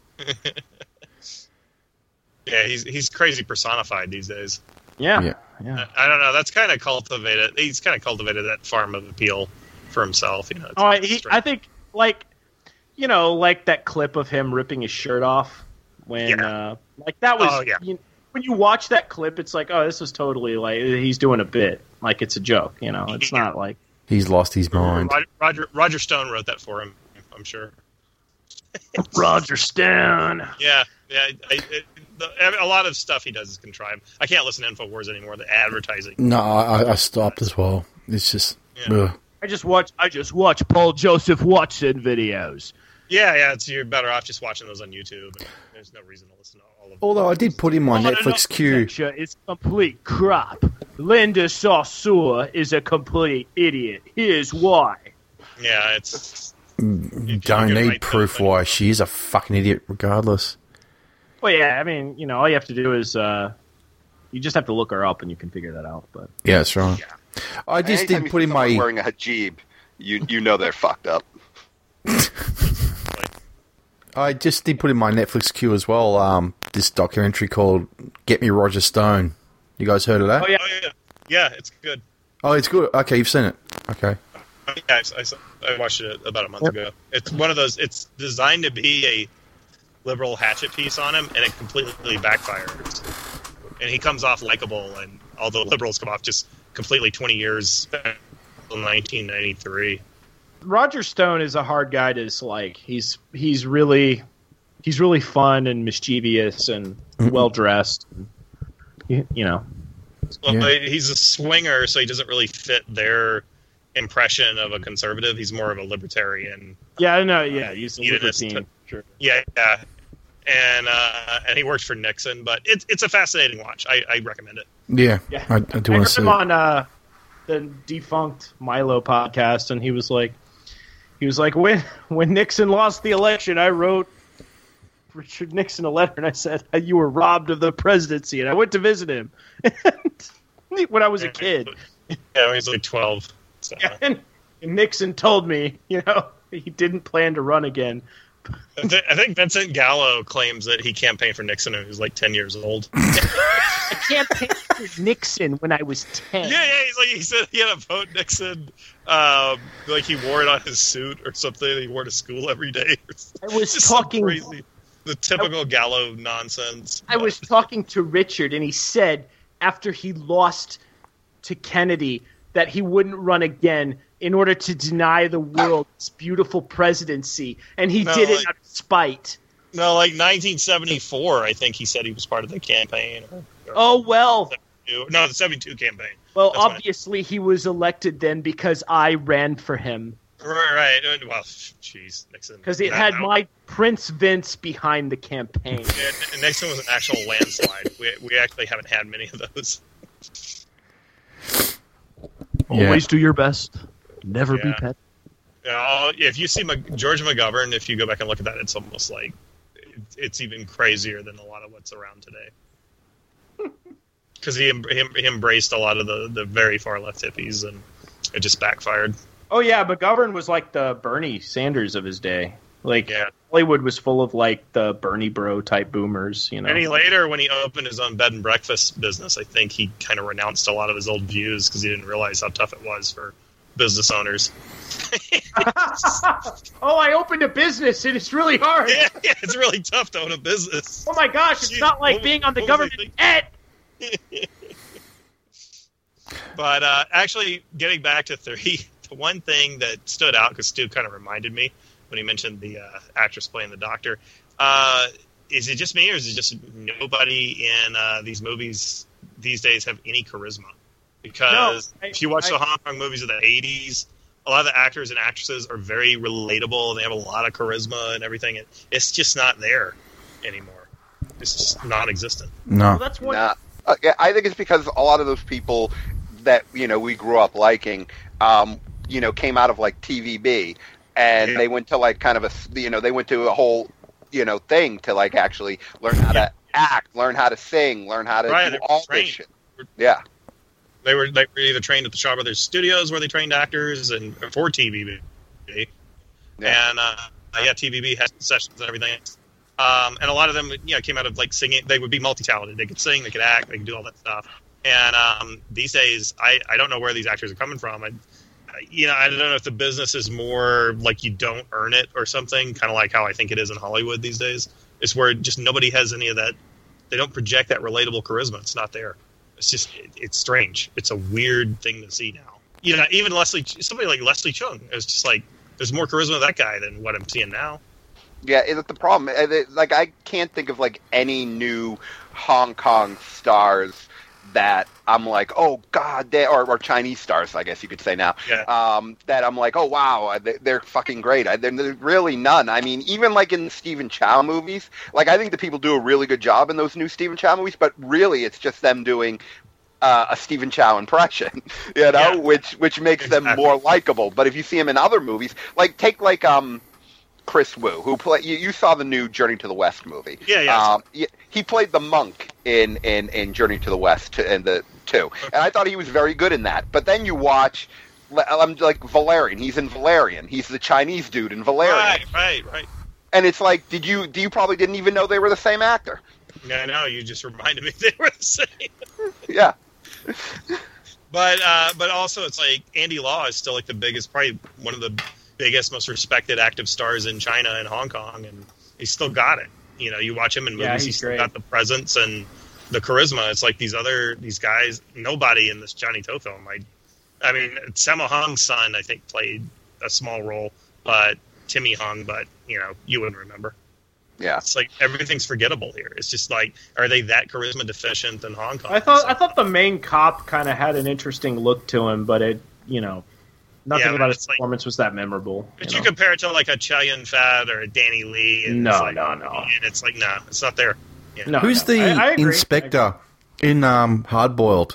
Yeah, he's he's crazy personified these days. Yeah. Yeah. yeah. I, I don't know. That's kind of cultivated. He's kind of cultivated that form of appeal for himself. You know. It's Oh, I, he, I think... Like, you know, like that clip of him ripping his shirt off when, yeah. uh, like that was, oh, yeah. you, when you watch that clip, it's like, oh, this is totally like, he's doing a bit. Like, it's a joke, you know? It's yeah. not like. He's lost his mind. Roger, Roger, Roger Stone wrote that for him, I'm sure. Roger Stone. Yeah, yeah. I, it, the, a lot of stuff he does is contrived. I can't listen to InfoWars anymore, the advertising. No, I, I stopped as well. It's just. Yeah. Ugh. I just watch. I just watch Paul Joseph Watson videos. Yeah, yeah. It's, you're better off just watching those on YouTube. And there's no reason to listen to all of them. Although I did put in my Netflix queue. It's complete crap. Linda Saussure is a complete idiot. Here's why. Yeah, it's. You don't need right proof though, why she is a fucking idiot, regardless. Well, yeah. I mean, you know, all you have to do is uh, you just have to look her up, and you can figure that out. But yeah, that's right. Yeah. I just Anytime did you put see in someone my. wearing a hijab, you you know they're fucked up. I just did put in my Netflix queue as well. Um, this documentary called "Get Me Roger Stone." You guys heard of that? oh yeah, Oh, yeah. Yeah, it's good. Oh, it's good. Okay, you've seen it. Okay. Yeah, I, I, saw- I watched it about a month Yep. ago. It's one of those. It's designed to be a liberal hatchet piece on him, and it completely backfires. And he comes off likable, and all the liberals come off just completely twenty years until nineteen ninety-three. Roger Stone is a hard guy to dislike. He's he's really he's really fun and mischievous and well dressed. You, you know, Well, Yeah. he's a swinger, so he doesn't really fit their impression of a conservative. He's more of a libertarian. yeah, I know, yeah, he's a Elitist. libertine. Sure. Yeah, yeah. And uh, and he works for Nixon, but it's it's a fascinating watch. I, I recommend it. Yeah, Yeah. I, I do I want heard to see him it. on uh, the defunct Milo podcast, and he was like, he was like, when when Nixon lost the election, I wrote Richard Nixon a letter, and I said, you were robbed of the presidency, and I went to visit him when I was a kid. Yeah, when he was like twelve. So. Yeah, and, and Nixon told me, you know, he didn't plan to run again. I, th- I think Vincent Gallo claims that he campaigned for Nixon when he was like ten years old. I campaigned for Nixon when I was ten. Yeah, yeah. He's like he said he had a vote Nixon. Um, like he wore it on his suit or something. He wore it to school every day. I was Just talking. so crazy. The typical Gallo nonsense. I was talking to Richard, and he said after he lost to Kennedy that he wouldn't run again in order to deny the world this beautiful presidency, and he No, did it like- out of spite. No, like nineteen seventy-four. I think he said he was part of the campaign. Or, or Oh well. no, the seventy-two campaign. Well, That's when- obviously he was elected then because I ran for him. Right, right. Well, jeez, Nixon. Because it that- had that- my Prince Vince behind the campaign. Yeah, Nixon was an actual landslide. We we actually haven't had many of those. Yeah. Always do your best. Never be Yeah. pet. Yeah, if you see Mc, George McGovern, if you go back and look at that, it's almost like it, it's even crazier than a lot of what's around today. Because he, em- he he embraced a lot of the, the very far left hippies, and it just backfired. Oh yeah, McGovern was like the Bernie Sanders of his day. Like Yeah. Hollywood was full of like the Bernie bro type boomers, you know. And he later, when he opened his own bed and breakfast business, I think he kind of renounced a lot of his old views because he didn't realize how tough it was for business owners. Oh, I opened a business and it's really hard. yeah, yeah, it's really tough to own a business. Oh my gosh, it's Jeez, not like what was- being on the what was I government thinking? debt. But uh, actually, getting back to three, the one thing that stood out, because Stu kind of reminded me when he mentioned the uh, actress playing the doctor, uh, is it just me, or is it just nobody in uh, these movies these days have any charisma? Because No, I- if you watch I- the Hong Kong movies of the eighties, a lot of the actors and actresses are very relatable, and they have a lot of charisma and everything. It, it's just not there anymore. It's just non-existent. No. Well, that's what. Nah. Uh, yeah, I think it's because a lot of those people that you know we grew up liking, um, you know, came out of like T V B, and Yeah. they went to like kind of a, you know, they went to a whole, you know, thing to like actually learn how Yeah. to act, learn how to sing, learn how to Right, do they were all trained. this shit. Yeah, They were they were either trained at the Shaw Brothers Studios, where they trained actors, and for T V B, yeah. and uh, yeah, T V B had sessions and everything. Um, and a lot of them, you know, came out of like singing. They would be multi-talented. They could sing, they could act, they could do all that stuff. And um, these days, I, I don't know where these actors are coming from. I, you know, I don't know if the business is more like you don't earn it or something, kind of like how I think it is in Hollywood these days. It's where just nobody has any of that. They don't project that relatable charisma. It's not there. It's just, it, it's strange. It's a weird thing to see now. You know, even Leslie, somebody like Leslie Chung, it's just like, there's more charisma of that guy than what I'm seeing now. Yeah, it's the problem. uh, it- Like, I can't think of like any new Hong Kong stars that I'm like, oh god, they or, or Chinese stars, I guess you could say now. Yeah. Um, that I'm like, oh wow, they, they're fucking great. I, there's really none. I mean, even like in the Stephen Chow movies, like I think the people do a really good job in those new Stephen Chow movies, but really it's just them doing uh, a Stephen Chow impression, you know, Yeah. which which makes them Exactly. more likable. But if you see them in other movies, like take like um. Chris Wu, who play you, you saw the new Journey to the West movie. Yeah, yeah. Um, he, he played the monk in, in, in Journey to the West to, in the two, and I thought he was very good in that. But then you watch, I'm like Valerian. He's in Valerian. He's the Chinese dude in Valerian, Right, right, right. and it's like, did you do you probably didn't even know they were the same actor? Yeah, no, you just reminded me they were the same. Yeah, But uh, but also, it's like Andy Lau is still like the biggest, probably one of the biggest, most respected active stars in China and Hong Kong, and he's still got it. You know, you watch him in movies, Yeah, he's, he's still great. got the presence and the charisma. It's like these other these guys, nobody in this Johnny To film. I, I mean, Sammo Hung's son, I think, played a small role, but Timmy Hung, but you know, you wouldn't remember. yeah. It's like everything's forgettable here. It's just like, are they that charisma deficient in Hong Kong? I thought I thought the main cop kind of had an interesting look to him, but it, you know, nothing Yeah, but about his it's like- performance was that memorable. But you you know? compare it to like a Chow Yun Fat or a Danny Lee. And No, it's like, no, no. And it's like, no, it's not there. Yeah. No, Who's no. the I- I agree. inspector in um, Hard Boiled?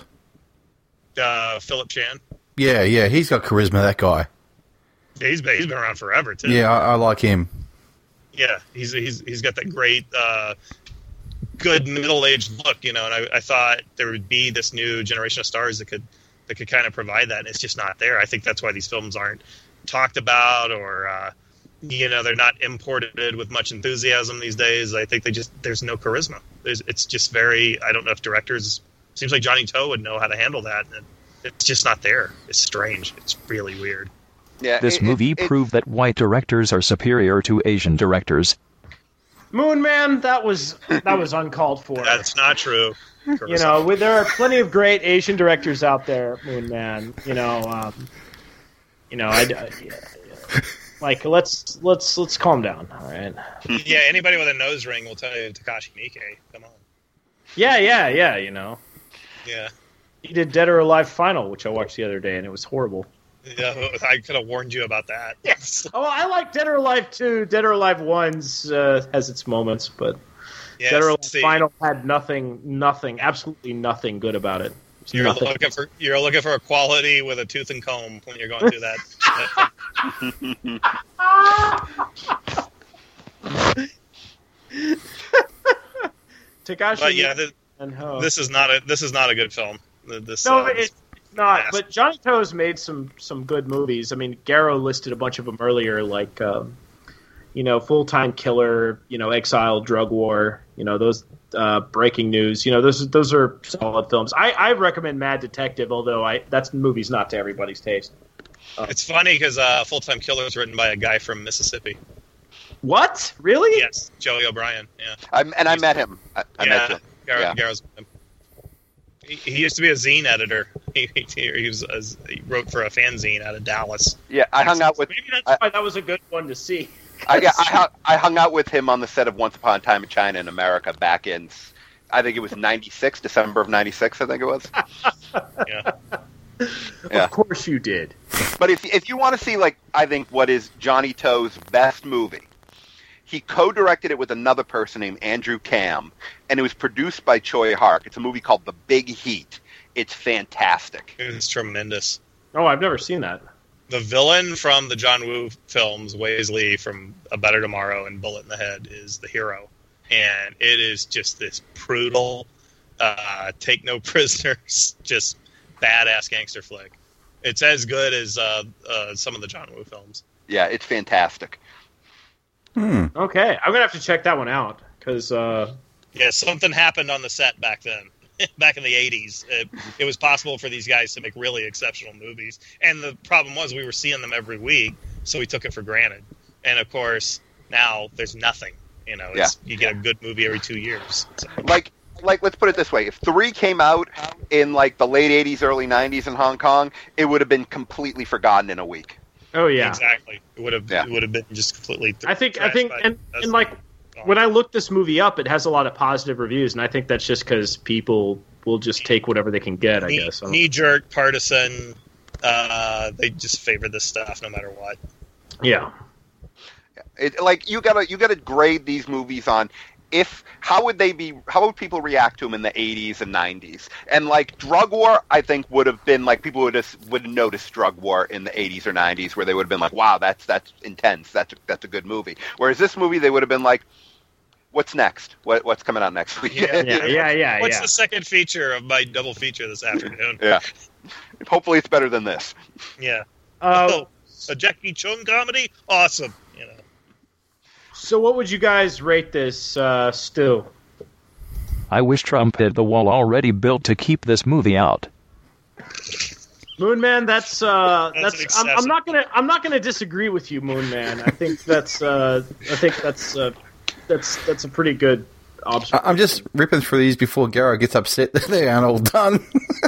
Uh, Philip Chan. Yeah, yeah, he's got charisma, that guy. Yeah, he's been, he's been around forever too. Yeah, I, I like him. Yeah, he's he's he's got that great, uh, good middle aged look, you know. And I, I thought there would be this new generation of stars that could that could kind of provide that, and it's just not there. I think that's why these films aren't talked about, or uh, you know, they're not imported with much enthusiasm these days. I think they just there's no charisma. There's, it's just very. I don't know if directors. Seems like Johnny To would know how to handle that, and it's just not there. It's strange. It's really weird. Yeah, This it- movie it- it- proved that white directors are superior to Asian directors. Moon Man, that was that was uncalled for. That's not true. You know, we- there are plenty of great Asian directors out there, Moon Man. You know, um, you know, I, I like let's let's let's calm down, all right? Yeah, anybody with a nose ring will tell you Takashi Miike. Come on. Yeah, yeah, yeah. You know, Yeah. he did Dead or Alive Final, which I watched the other day, and it was horrible. Yeah, I could have warned you about that. Yes. Oh, I like Dead or Alive two. Dead or Alive one's uh, has its moments, but Yes, Dead or Alive see, Final had nothing, nothing, absolutely nothing good about it. It's You're nothing. looking for you're looking for a quality with a tooth and comb when you're going through that. Takashi But yeah, this, and Ho. this is not a this is not a good film. This No, uh, it's not. nasty. But Johnny Toe's made some some good movies. I mean, Garrow listed a bunch of them earlier, like um, you know, Full Time Killer, you know, Exile, Drug War, you know, those uh, Breaking News. You know, those those are solid films. I, I recommend Mad Detective, although I that's movie's not to everybody's taste. It's funny because uh, Full Time Killer is written by a guy from Mississippi. What? Really? Yes, Joey O'Brien. Yeah, I, and I met him. I, I yeah. met him. Gar- Yeah. Garrow's with him. He, he used to be a zine editor. He, he, he was a, he wrote for a fanzine out of Dallas. Yeah, I hung out with. Maybe that's I- why that was a good one to see. I, yeah, I, hu- I hung out with him on the set of Once Upon a Time in China in America back in, I think it was ninety-six, December of ninety-six, I think it was. Yeah, Yeah. Of course you did. But if if you want to see, like, I think what is Johnny Toe's best movie, he co-directed it with another person named Andrew Cam, and it was produced by Choi Hark. It's a movie called The Big Heat. It's fantastic. it was tremendous. Oh, I've never seen that. The villain from the John Woo films, Waisley from A Better Tomorrow and Bullet in the Head, is the hero. And it is just this brutal, uh, take no prisoners, just badass gangster flick. It's as good as uh, uh, some of the John Woo films. Yeah, it's fantastic. Hmm. Okay, I'm gonna have to check that one out because uh, Yeah, something happened on the set back then. Back in the eighties, it, it was possible for these guys to make really exceptional movies. And the problem was we were seeing them every week, so we took it for granted. And, of course, now there's nothing. You know, it's, you get a good movie every two years. So. Like, like let's put it this way: if Three came out in like the late eighties, early nineties in Hong Kong, it would have been completely forgotten in a week. oh yeah, Exactly. It would have Yeah. it would have been just completely. Th- I think I trashed think by- and, that's- and like when I looked this movie up, it has a lot of positive reviews, and I think that's just because people will just take whatever they can get. I knee, guess. I don't- knee jerk, partisan. Uh, they just favor this stuff no matter what. yeah. It, like you gotta you gotta grade these movies on if how would they be how would people react to them in the eighties and nineties, and like Drug War I think would have been like people would have would have noticed Drug War in the eighties or nineties where they would have been like, wow, that's that's intense, that's a, that's a good movie, whereas this movie they would have been like, what's next, what what's coming out next week? Yeah. Yeah, yeah, yeah, What's yeah. the second feature of my double feature this afternoon? Yeah. Hopefully it's better than this. Yeah. Uh, oh, a Jackie Chung comedy? Awesome. You know. so, what would you guys rate this, uh, Stu? I wish Trump had the wall already built to keep this movie out. Moonman, that's uh, That's that's. I'm, I'm not gonna. I'm not gonna disagree with you, Moonman. I think that's. Uh, I think that's. Uh, that's that's a pretty good observation. I- I'm just ripping through these before Garrow gets upset that they aren't all done.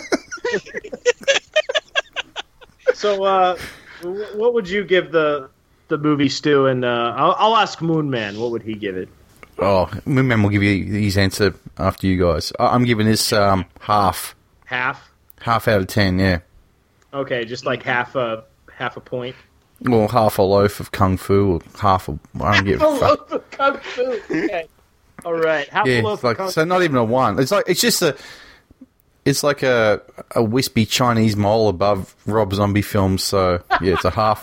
So, uh, wh- what would you give the the movie, Stu? And uh, I'll, I'll ask Moonman. What would he give it? Oh, Moonman will give you his answer after you guys. I- I'm giving this um, half. Half. Half out of ten, yeah. Okay, just like half a half a point. Well, half a loaf of kung fu, or half a... I don't give a fuck. loaf of kung fu. Okay. All right. Half a Yeah, loaf it's like, of kung so not even a one. It's like it's just a... It's like a a wispy Chinese mole above Rob Zombie films, so yeah, it's a half.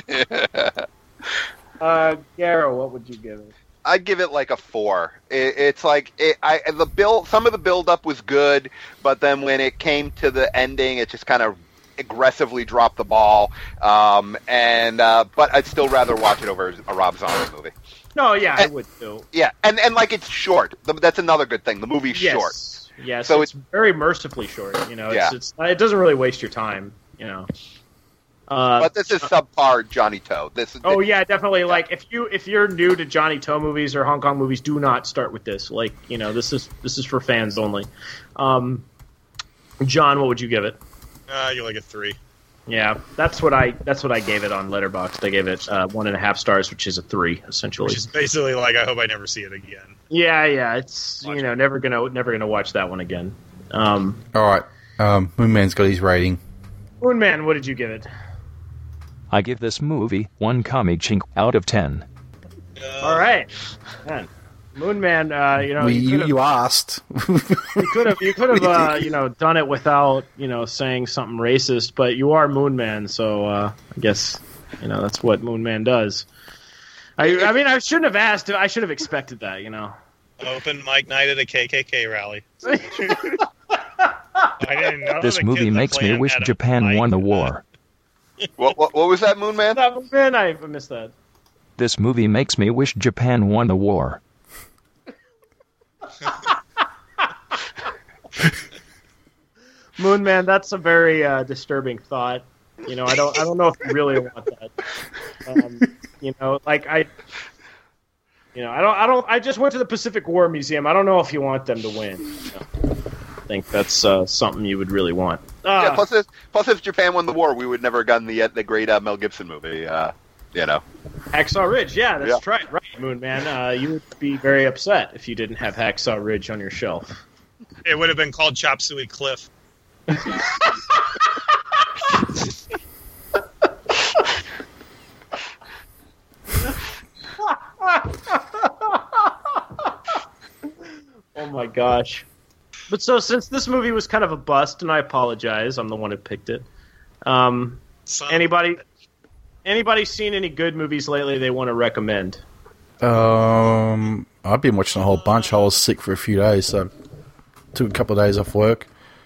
Uh, Garrow, what would you give it? I'd give it like a four. It, it's like it, I the build. Some of the build up was good, but then when it came to the ending, it just kind of aggressively dropped the ball. Um, and uh, but I'd still rather watch it over a Rob Zombie movie. No, yeah, I And- would too. Yeah, and and like it's short. The- That's another good thing. The movie's Yes. short. Yes. So it's very mercifully short. You know, it's, Yeah. it's it doesn't really waste your time. You know. Uh, But this is subpar Johnny Toe. This is oh yeah, definitely. Like if you if you're new to Johnny Toe movies or Hong Kong movies, do not start with this. Like you know, this is this is for fans only. Um, John, what would you give it? Uh, you like a three. Yeah, that's what I that's what I gave it on Letterboxd. I gave it uh, one and a half stars, which is a three essentially. Which is basically like, I hope I never see it again. Yeah, yeah, it's you know never gonna never gonna watch that one again. Um, All right, um, Moonman's got his rating. Moonman, what did you give it? I give this movie one comic chink out of ten. Uh, All right, man. Moon Man, uh, you know, We, you you, could've- you asked. you could have, you could have, uh, you know, done it without, you know, saying something racist. But you are Moon Man, so uh, I guess, you know, that's what Moon Man does. I, I mean, I shouldn't have asked. I should have expected that, you know. Open mic night at a K K K rally. I didn't know This the movie kids that makes me planned wish had a Japan mic. won the war. What, what what was that, Moon Man? Moon Man, I missed that. This movie makes me wish Japan won the war. Moon Man, that's a very uh, disturbing thought. You know, I don't, I don't know if you really want that. Um, you know, like I, you know, I don't, I don't. I just went to the Pacific War Museum. I don't know if you want them to win. You know? I think that's uh, something you would really want. Uh, Yeah, plus, if, plus, if Japan won the war, we would never have gotten the the great uh, Mel Gibson movie. Uh, you know, Hacksaw Ridge, yeah, that's Yeah. right, right, Moon Man. Uh, you would be very upset if you didn't have Hacksaw Ridge on your shelf. It would have been called Chop Suey Cliff. Oh my gosh. But so since this movie was kind of a bust, and I apologize, I'm the one who picked it. Um, Son anybody, anybody seen any good movies lately they want to recommend? Um, I've been watching a whole bunch. I was sick for a few days, so took a couple of days off work.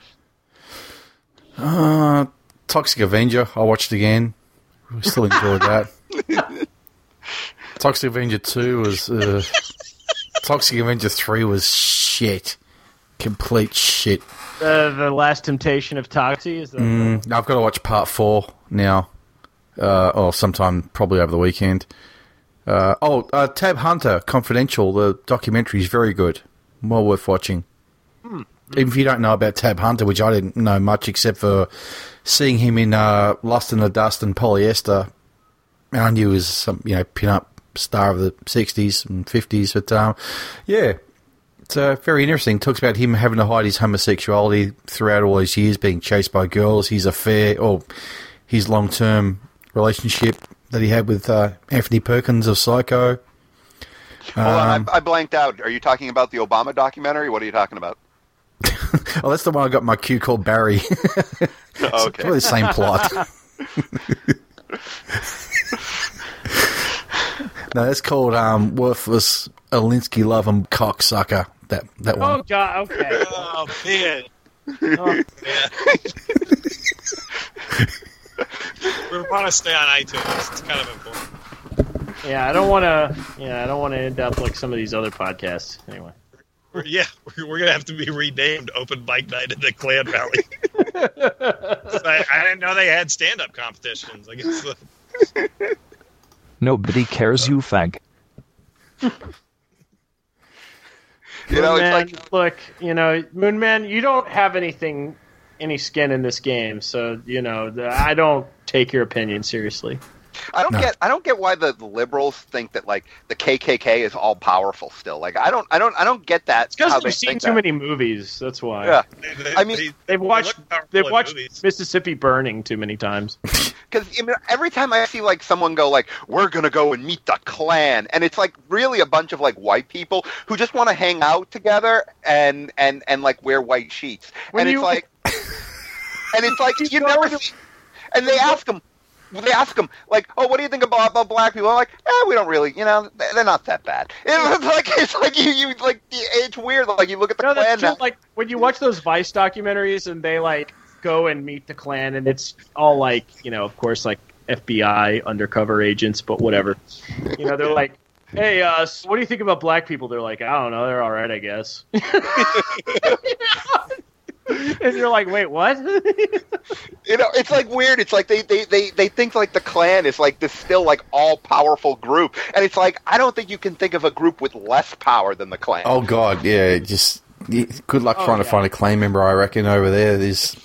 Uh, Toxic Avenger, I watched again. We still enjoyed that. Toxic Avenger two was... Uh, Toxic Avenger three was shit. Complete shit. Uh, the Last Temptation of Toxie? Is that Mm, I've got to watch part four now. Uh, or sometime probably over the weekend. Uh, oh, uh, Tab Hunter, Confidential, the documentary is very good. Well worth watching. Hmm. Even if you don't know about Tab Hunter, which I didn't know much except for seeing him in uh, Lust in the Dust and Polyester. And I knew he was some, you know, pin-up star of the sixties and fifties. But, um, yeah, it's uh, very interesting. Talks about him having to hide his homosexuality throughout all these years, being chased by girls, his affair, or his long-term relationship that he had with uh, Anthony Perkins of Psycho. Hold on, Um, I, I blanked out. Are you talking about the Obama documentary? What are you talking about? oh, that's the one I got my cue called Barry. Oh, okay. Probably the same plot. No, that's called um, Worthless Alinsky Love and Cocksucker. That that Oh, one. God, okay. Oh, man. Oh, Yeah. We want to stay on iTunes. It's kind of important. yeah, I don't want to. Yeah, I don't want to end up like some of these other podcasts. Anyway. We're, yeah, we're, we're going to have to be renamed Open Bike Night at the Clan Valley. I, I didn't know they had stand-up competitions. I guess the, Nobody cares, you fag. You know, Moon it's Man, like look, you know, Moon Man, you don't have anything, any skin in this game, so you know, the, I don't take your opinion seriously. I don't No. get I don't get why the liberals think that like the K K K is all powerful still. Like I don't I don't I don't get that. It's because how they they've seen think too that. many movies. That's why. Yeah, they, they, I mean, they, They've watched. look powerful They've in watched movies. Mississippi Burning too many times. because I mean, every time I see like someone go like we're gonna go and meet the Klan, and it's like really a bunch of like white people who just want to hang out together and and and like wear white sheets, When and you- it's like and it's like You you go never to- see, and they ask them. They ask them, like, oh, what do you think about, about black people? I'm like, eh, we don't really, you know, they're not that bad. It's like, it's like you, you, like, it's weird. Like, you look at the No, Klan that's true. now. Like when you watch those Vice documentaries and they like go and meet the Klan, and it's all like, you know, of course, like F B I undercover agents, but whatever. You know, they're like, hey, uh, so what do you think about black people? They're like, I don't know, they're all right, I guess. And you're like, wait, what? You know, it's like weird. It's like they, they, they, they think like the Klan is like this still like all powerful group, and it's like I don't think you can think of a group with less power than the Klan. Oh God, yeah. Just yeah, good luck Oh, trying to yeah. find a Klan member. I reckon over there. There's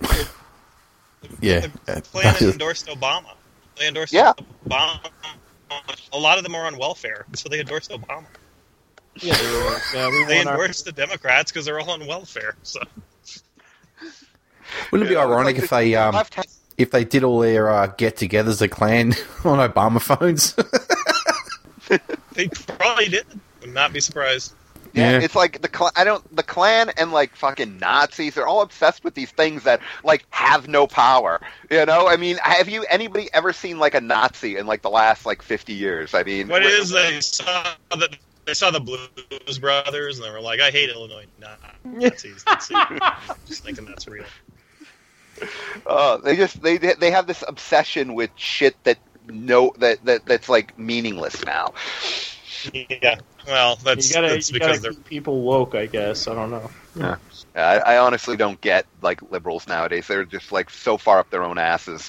yeah. The uh, Klan endorsed Obama. They endorsed Yeah. Obama. A lot of them are on welfare, so they endorsed Obama. Yeah, they were like, uh, we They want our- endorsed the Democrats because they're all on welfare. So Wouldn't it be You know, it's ironic like if the- they the um left has- if they did all their uh, get-togethers, the Klan on Obama phones. They probably did. Would not be surprised. Yeah, Yeah. it's like the cl- I don't the Klan and like fucking Nazis. They're all obsessed with these things that like have no power. You know, I mean, have you anybody ever seen like a Nazi in like the last like fifty years? I mean, What it is they saw the they saw the Blues Brothers and they were like, I hate Illinois Nazis. That's it. Just thinking that's real. Uh, they just they they have this obsession with shit that no that, that that's like meaningless now. Yeah. Well, that's, You gotta, that's you because gotta they're keep people woke, I guess. I don't know. Yeah. I, I honestly don't get like liberals nowadays. They're just like so far up their own asses.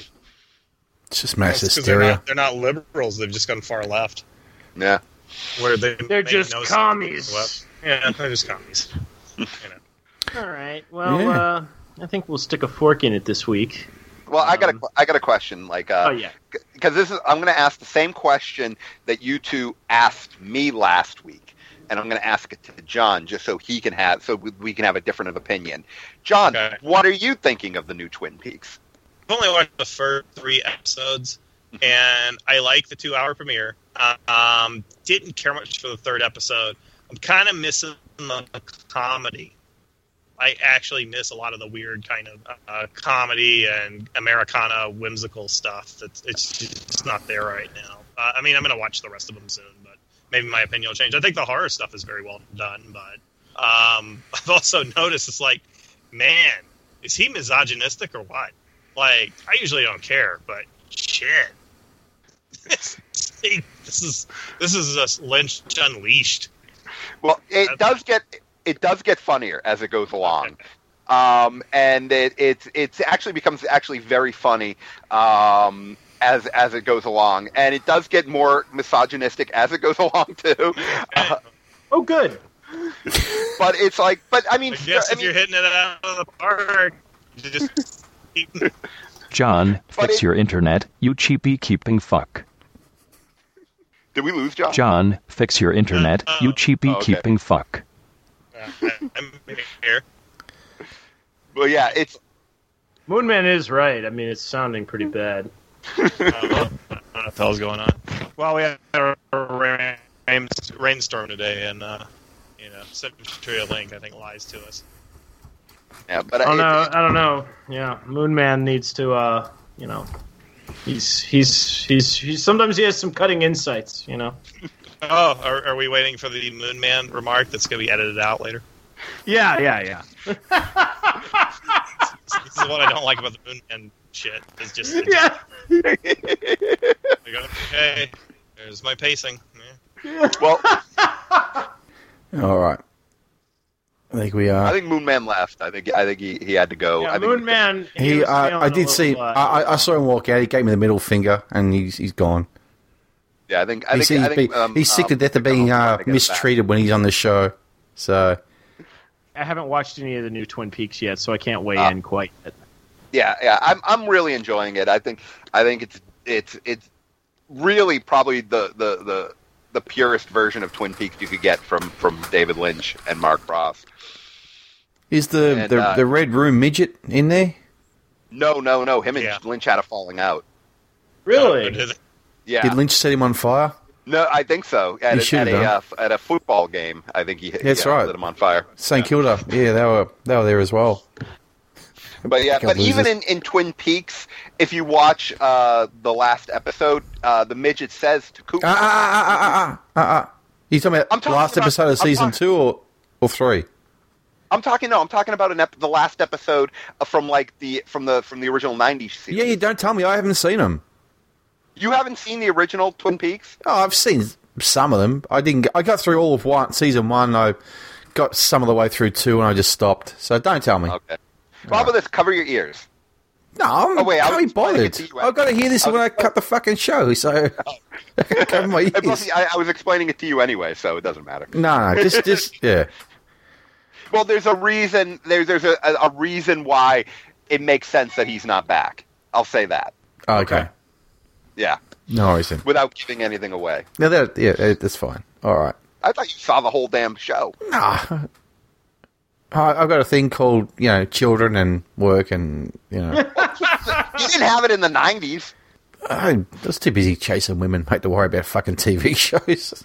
It's just mass That's 'cause they're hysteria. not, they're not liberals. They've just gone far left. Yeah. Where they They're make just no commies. sense. Well, yeah, they're just commies. You know. All right. Well, Yeah. uh, I think we'll stick a fork in it this week. Well, I got a Um, I got a question. Like, uh, Oh yeah. because this is I'm going to ask the same question that you two asked me last week, and I'm going to ask it to John just so he can have so we- we can have a different of opinion. John, Okay. what are you thinking of the new Twin Peaks? I've only watched the first three episodes, and I like the two-hour premiere. Um, didn't care much for the third episode. I'm kind of missing the comedy. I actually miss a lot of the weird kind of uh, comedy and Americana whimsical stuff. That's it's just not there right now. Uh, I mean, I'm going to watch the rest of them soon, but maybe my opinion will change. I think the horror stuff is very well done, but um, I've also noticed it's like, man, is he misogynistic or what? Like, I usually don't care, but shit, this is this is just Lynch unleashed. Well, it That's- does get it does get funnier as it goes along, um, and it it it actually becomes actually very funny um, as as it goes along, and it does get more misogynistic as it goes along too. Uh, Oh, good. but it's like, but I mean, I guess I if mean, you're hitting it out of the park, you just keep. John, But fix it- your internet, you cheapy keeping fuck. did we lose John? John, fix your internet, you cheapy Oh, okay. keeping fuck. Uh, I'm here. Well, yeah, it's Moonman is right. I mean, it's sounding pretty bad. Uh, I don't know what the hell's going on. Well, we had a rain, rainstorm today, and uh, you know, Centuria Link I think lies to us. yeah, but I don't it- know. it- I don't know. Yeah, Moonman needs to. Uh, you know, he's he's he's he's. Sometimes he has some cutting insights. You know. Oh, are, are we waiting for the Moon Man remark that's going to be edited out later? Yeah, yeah, yeah. This is what I don't like about the Moon Man shit. Is just Yeah. we go, okay, there's my pacing. Yeah. well, All right. I think we I are. think Moonman left. I think I think he, he had to go. Yeah, I think Moonman. He, was uh, feeling I a did little, see. uh, I, I- I saw him walk out. He gave me the middle finger, and he's he's gone. Yeah, I think I He's, think, I he's, think be- um, he's sick to um, death of Nick being Nolan uh, tried to get him back. mistreated when he's on the show. So I haven't watched any of the new Twin Peaks yet, so I can't weigh Ah. in quite yet. Yeah, yeah, I'm I'm really enjoying it. I think I think it's it's it's really probably the the the, the purest version of Twin Peaks you could get from, from David Lynch and Mark Frost. is the And, the, uh, the Red Room midget in there? No, no, no. Him and Yeah. Lynch had a falling out. Really? Did- Yeah, Did Lynch set him on fire? no, I think so. At, He a, should at, have a, done. uh, at a football game, I think he, That's yeah, right. lit him on fire. Saint Kilda. Yeah, they were they were there as well. But yeah, God, but even losers. in, in Twin Peaks, if you watch uh, the last episode, uh, the midget says to Cooper, Ah ah ah ah ah ah ah. ah. You talking about I'm talking last about- episode of I'm season talking- two or or three? I'm talking no, I'm talking about an ep- the last episode from like the from the from the original nineties season. Yeah, you don't tell me. I haven't seen them. You haven't seen the original Twin Peaks? Oh, I've seen some of them. I didn't. Get, I got through all of one season one. I got some of the way through two, and I just stopped. So don't tell me. Okay. Well, how about this? Cover your ears. No, I'm, Oh, wait, I can't was be explaining bothered. it to you, I've got to hear this I was- when I cut the fucking show. So cover my And plus, ears. I, I was explaining it to you anyway, so it doesn't matter. No, no, just, just yeah. Well, there's a reason. There's there's a, a reason why it makes sense that he's not back. I'll say that. Okay, Yeah, no worries then. without giving anything away. No, that yeah, that- that's fine. All right. I thought you saw the whole damn show. Nah. I- I've got a thing called, you know, children and work and, you know. You didn't have it in the nineties. I was too busy chasing women, mate, to worry about fucking T V shows.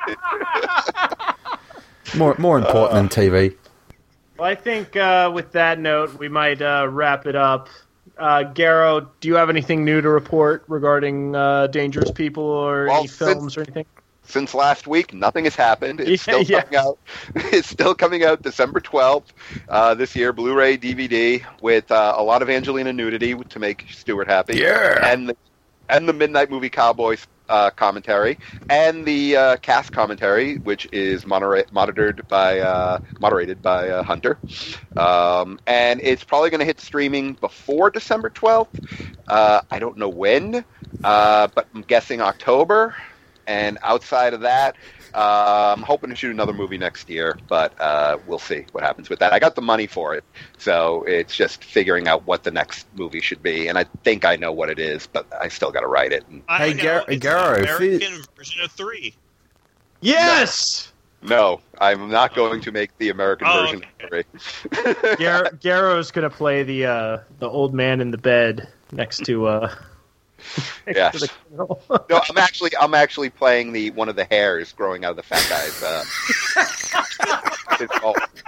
more more important uh, than T V. Well, I think uh, with that note, we might uh, wrap it up. Uh, Garrow, do you have anything new to report regarding uh, Dangerous People or well, any films since, or anything? Since last week, nothing has happened. It's yeah, still yeah. coming out. It's still coming out December twelfth uh, this year, Blu-ray, D V D, with uh, a lot of Angelina nudity to make Stuart happy. Yeah. And the, and the Midnight Movie Cowboys uh, commentary, and the uh, cast commentary, which is modera- monitored by uh, moderated by uh, Hunter. Um, and it's probably going to hit streaming before December twelfth. Uh, I don't know when, uh, but I'm guessing October. And outside of that, uh, I'm hoping to shoot another movie next year, but uh, we'll see what happens with that. I got the money for it, so it's just figuring out what the next movie should be. And I think I know what it is, but I still got to write it. And, I Hey, know, Gar- it's Garrow, an if American it- version of three. Yes! no, I'm not going to make the American Oh, version of three. Gar- Garrow's going to play the uh, the old man in the bed next to... Uh, next Yes. to the criminal. No, I'm actually I'm actually playing the one of the hairs growing out of the fat guy's. Uh, his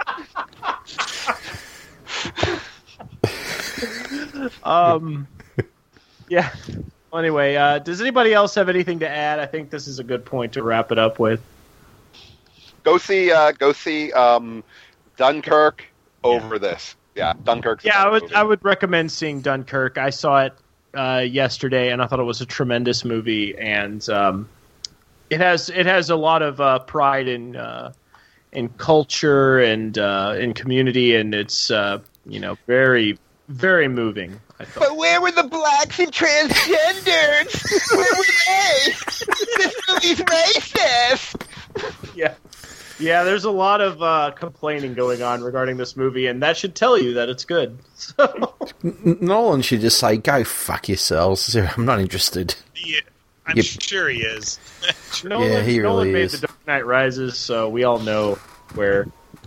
fault. um, yeah. Well, anyway, uh, does anybody else have anything to add? I think this is a good point to wrap it up with. Go see uh, go see um, Dunkirk over this. Yeah, Dunkirk's a Yeah, I better would movie. I would recommend seeing Dunkirk. I saw it uh, yesterday, and I thought it was a tremendous movie, and um, it has it has a lot of uh, pride in uh, in culture and uh, in community, and it's uh, you know very very moving. I thought. But where were the blacks and transgenders? Where were they? This movie's racist. Yeah. Yeah, there's a lot of uh, complaining going on regarding this movie, and that should tell you that it's good. So. N- Nolan should just say, "Go fuck yourselves. I'm not interested." Yeah, I'm Yep. sure he is. Nolan, Yeah, he Nolan really made is. The Dark Knight Rises, so we all know where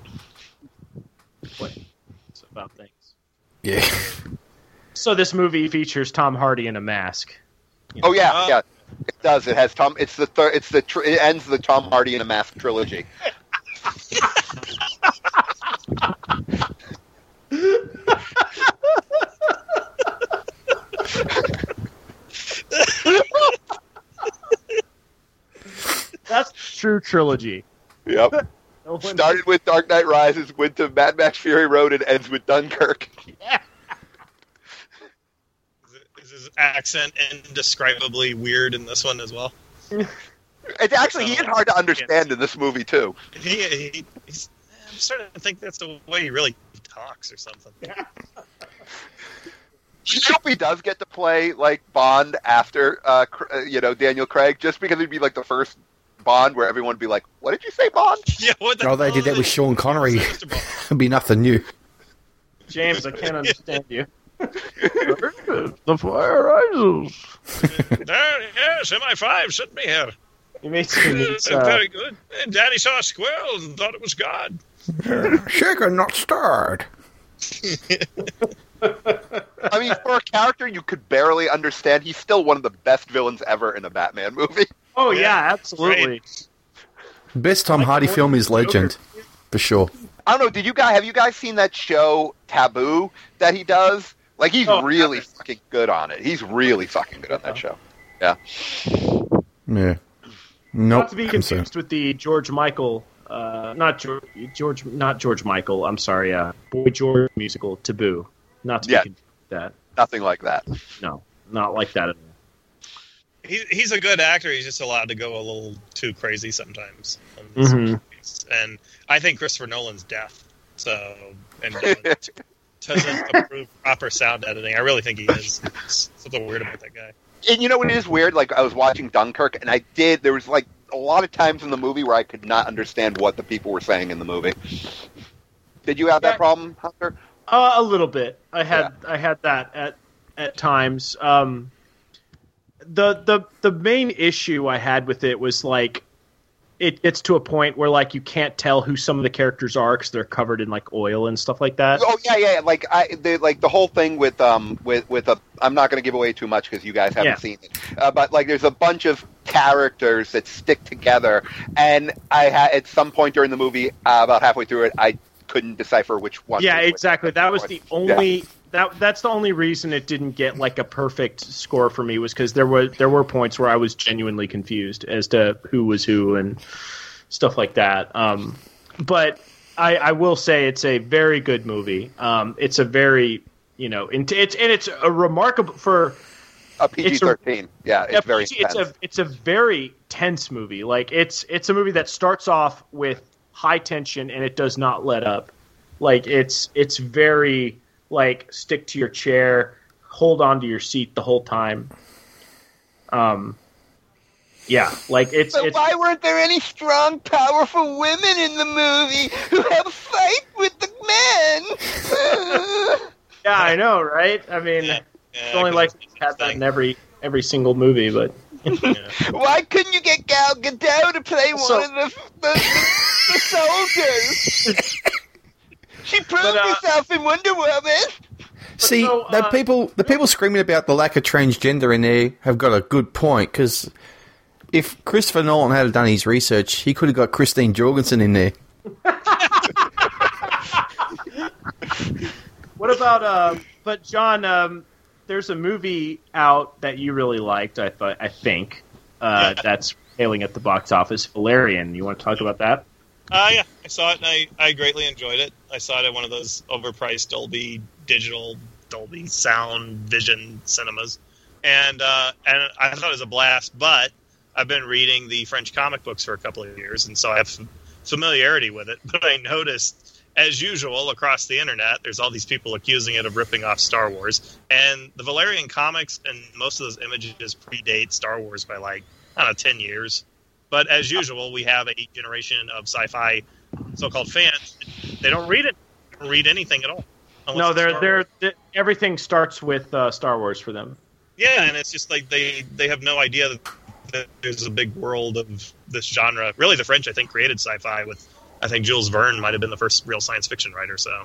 what it's about things. Yeah. So this movie features Tom Hardy in a mask. You know? Oh yeah, Uh, yeah, it does. It has Tom. It's the third. It's the. Tr- it ends the Tom Hardy in a Mask trilogy. That's true trilogy. Yep. No one- Started with Dark Knight Rises, went to Mad Max Fury Road, and ends with Dunkirk. Is his accent indescribably weird in this one as well? It's actually he is hard to understand in this movie too. He, he, he's, I'm starting to think that's the way he really talks or something. I hope he does get to play like Bond after, uh, Cr- uh, you know, Daniel Craig, just because it'd be like the first Bond where everyone would be like, "What did you say, Bond?" Yeah, what the Oh, they hell did that is with it? Sean Connery. Mister Bond. It'd be nothing new. James, I can't understand you. The fire rises. There, yes, M I five sent me here. You made some neat, Uh, uh, Very good. And Daddy saw a squirrel and thought it was God. Shaken, not stirred. I mean, for a character you could barely understand, he's still one of the best villains ever in a Batman movie. Oh Yeah, yeah, absolutely. Best Tom Like Hardy the film one is with Legend, Joker. for sure. I don't know. Did you guys have you guys seen that show Taboo that he does? Like he's Oh, really haven't. fucking good on it. He's really fucking good on that show. Yeah. Yeah. Not Nope. to be I'm sorry. confused with the George Michael, uh, not George, George, not George Michael. I'm sorry, uh, Boy George musical Taboo. Not to Yeah. be confused with that. Nothing like that. No, not like that at all. He, he's a good actor. He's just allowed to go a little too crazy sometimes. in these Mhm. movies. And I think Christopher Nolan's deaf. So, and doesn't, doesn't approve proper sound editing. I really think he is. There's something weird about that guy. And you know what is weird? Like I was watching Dunkirk, and I did. There was like a lot of times in the movie where I could not understand what the people were saying in the movie. Did you have Yeah. that problem, Hunter? Uh, a little bit. I had I had that at at times. Um, the the the main issue I had with it was like it gets to a point where like you can't tell who some of the characters are because they're covered in like oil and stuff like that. Oh yeah, yeah. Like I, the, like the whole thing with um with with a. I'm not going to give away too much because you guys haven't Yeah. seen it. Uh, but like, there's a bunch of characters that stick together, and I had at some point during the movie, uh, about halfway through it, I couldn't decipher which one. Yeah, was which. exactly. That was the Yeah. only that that's the only reason it didn't get like a perfect score for me was because there were there were points where I was genuinely confused as to who was who and stuff like that. Um, but I, I will say it's a very good movie. Um, it's a very you know int- it's and it's a remarkable for A P G thirteen. Yeah, it's Yeah, very it's, intense. it's a it's a very tense movie. Like it's it's a movie that starts off with high tension and it does not let up. Like it's it's very like stick to your chair, hold on to your seat the whole time. Um, yeah, like it's But it's why weren't there any strong, powerful women in the movie who have a fight with the men? yeah, I know, right? I mean, Yeah, it's only like we have that in every every single movie, but Why couldn't you get Gal Gadot to play one So- of the the, the, the soldiers? She proved But, uh, herself in Wonder Woman. See, so, the uh, people the people screaming about the lack of transgender in there have got a good point, because if Christopher Nolan had done his research, he could have got Christine Jorgensen in there. what about uh but John, um there's a movie out that you really liked, I thought I think. Uh Yeah. that's failing at the box office, Valerian. You want to talk about that? Uh, yeah, I saw it and I, I greatly enjoyed it. I saw it at one of those overpriced Dolby Digital, Dolby Sound Vision cinemas. And uh, and I thought it was a blast, but I've been reading the French comic books for a couple of years, and so I have f- familiarity with it. But I noticed, as usual, across the internet, there's all these people accusing it of ripping off Star Wars. And the Valerian comics and most of those images predate Star Wars by like, I don't know, ten years. But as usual, we have a generation of sci-fi so-called fans. They don't read it. They don't read anything at all. unless No, it's they're Star they're, Wars. they everything starts with uh, Star Wars for them. Yeah, and it's just like they, they have no idea that, that there's a big world of this genre. Really, the French, I think, created sci-fi with, I think Jules Verne might have been the first real science fiction writer. So,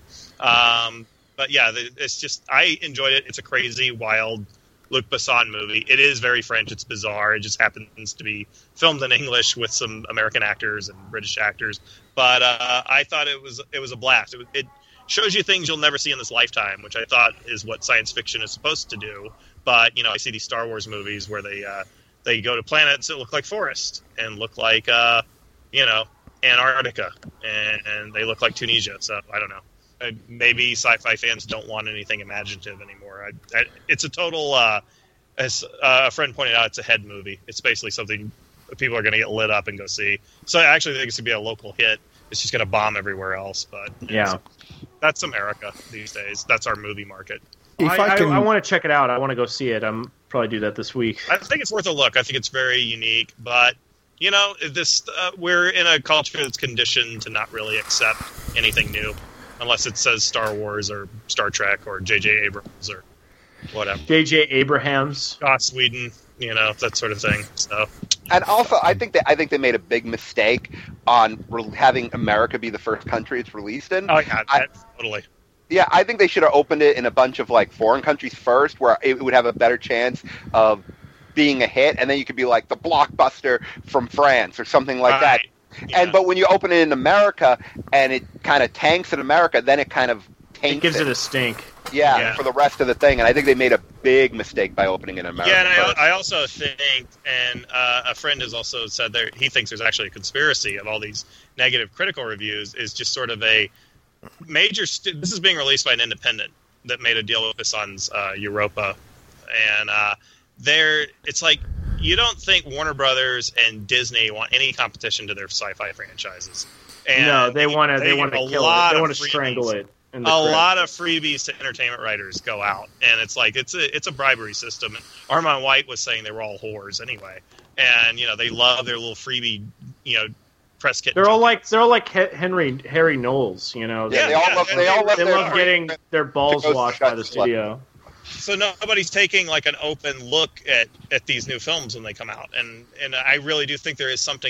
um, but yeah, the- it's just, I enjoyed it. It's a crazy, wild Luc Besson movie. It is very French. It's bizarre. It just happens to be filmed in English with some American actors and British actors. But uh, I thought it was it was a blast. It, it shows you things you'll never see in this lifetime, which I thought is what science fiction is supposed to do. But you know, I see these Star Wars movies where they uh, they go to planets that look like forest and look like uh, you know Antarctica, and, and they look like Tunisia. So I don't know. Uh, maybe sci-fi fans don't want anything imaginative anymore. I, I, it's a total, uh, as uh, a friend pointed out, it's a head movie. It's basically something people are going to get lit up and go see. So I actually think it's going to be a local hit. It's just going to bomb everywhere else. But Yeah. that's America these days. That's our movie market. If I, I, can, I, I want to check it out. I want to go see it. I'm probably do that this week. I think it's worth a look. I think it's very unique. But, you know, this uh, we're in a culture that's conditioned to not really accept anything new. Unless it says Star Wars or Star Trek or J J Abrams or whatever. J J Abrahams. Joss Whedon, you know, that sort of thing. So, And also, I think that I think they made a big mistake on re- having America be the first country it's released in. oh yeah, I- that- totally. Yeah, I think they should have opened it in a bunch of like foreign countries first, where it would have a better chance of being a hit, and then you could be like the blockbuster from France or something like that. Right. Yeah. And but when you open it in America and it kind of tanks in America, then it kind of taints It gives it a stink. yeah, Yeah. for the rest of the thing. And I think they made a big mistake by opening it in America. Yeah, and first. I, I also think, and uh, a friend has also said there, he thinks there's actually a conspiracy of all these negative critical reviews is just sort of a major. St- this is being released by an independent that made a deal with Besson's uh, Europa, and uh, there it's like you don't think Warner Brothers and Disney want any competition to their sci-fi franchises. And no, they want to. They, give want to a kill lot it. They of want to freebies. strangle it. in the A crib. lot of freebies to entertainment writers go out, and it's like it's a it's a bribery system. And Armand White was saying they were all whores anyway, and you know they love their little freebie, you know, press kit. They're all like they're all like He- Henry Harry Knowles. You know. Yeah, Yeah, they all yeah, love. and They all they- love They their love getting their balls to go washed by shut the slut. studio. So nobody's taking like an open look at, at these new films when they come out, and and I really do think there is something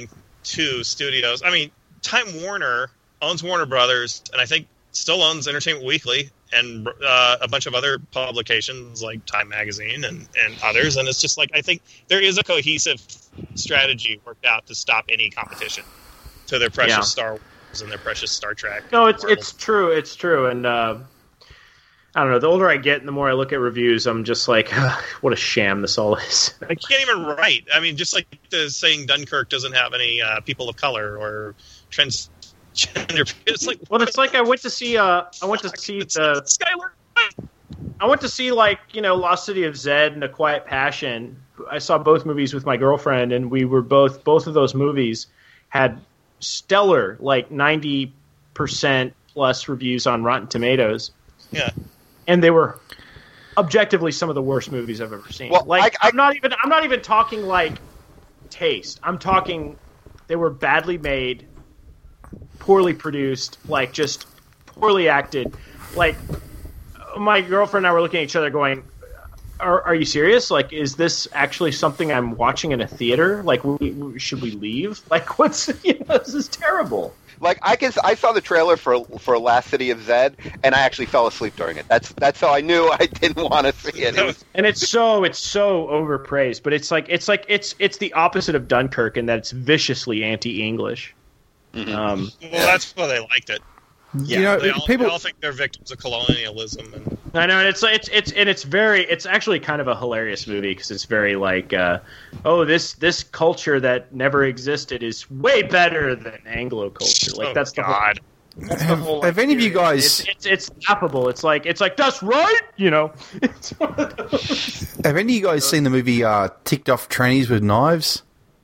two studios. I mean, Time Warner owns Warner Brothers, and I think still owns Entertainment Weekly and uh, a bunch of other publications like Time Magazine and, and others. And it's just like, I think there is a cohesive strategy worked out to stop any competition to their precious Yeah. Star Wars and their precious Star Trek. No, it's world. it's true. It's true. And uh, I don't know. The older I get and the more I look at reviews, I'm just like, what a sham this all is. I can't even write. I mean, just like the saying Dunkirk doesn't have any uh, people of color or transgender. It's like, Well, it's like I went to see. Uh, I went to see it's, the. it's Skylar. I went to see like you know Lost City of Zed and A Quiet Passion. I saw both movies with my girlfriend, and we were both both of those movies had stellar like ninety percent plus reviews on Rotten Tomatoes. Yeah. And they were objectively some of the worst movies I've ever seen. Well, like I- I- I'm not even I'm not even talking like taste. I'm talking they were badly made, poorly produced, like just poorly acted. Like my girlfriend and I were looking at each other going, Are, are you serious? Like, is this actually something I'm watching in a theater? Like, we, we, should we leave? Like, what's you know, this is terrible. Like I can, I saw the trailer for for Last City of Zed, and I actually fell asleep during it. That's that's how I knew I didn't want to see it. It was, And it's so it's so overpraised, but it's like it's like it's it's the opposite of Dunkirk in that it's viciously anti-English. Mhm. Um, Well, that's why they liked it. You know, They all, people. they all think they're victims of colonialism. And I know, and it's it's it's and it's very it's actually kind of a hilarious movie because it's very like, uh, oh, this this culture that never existed is way better than Anglo culture. Like oh, that's the God. whole. That's the Have- whole, have any of you theory. guys- It's, it's it's laughable. It's like it's like that's right, you know. It's one of those. Have any of you guys seen the movie uh, Ticked Off Trannies with Knives?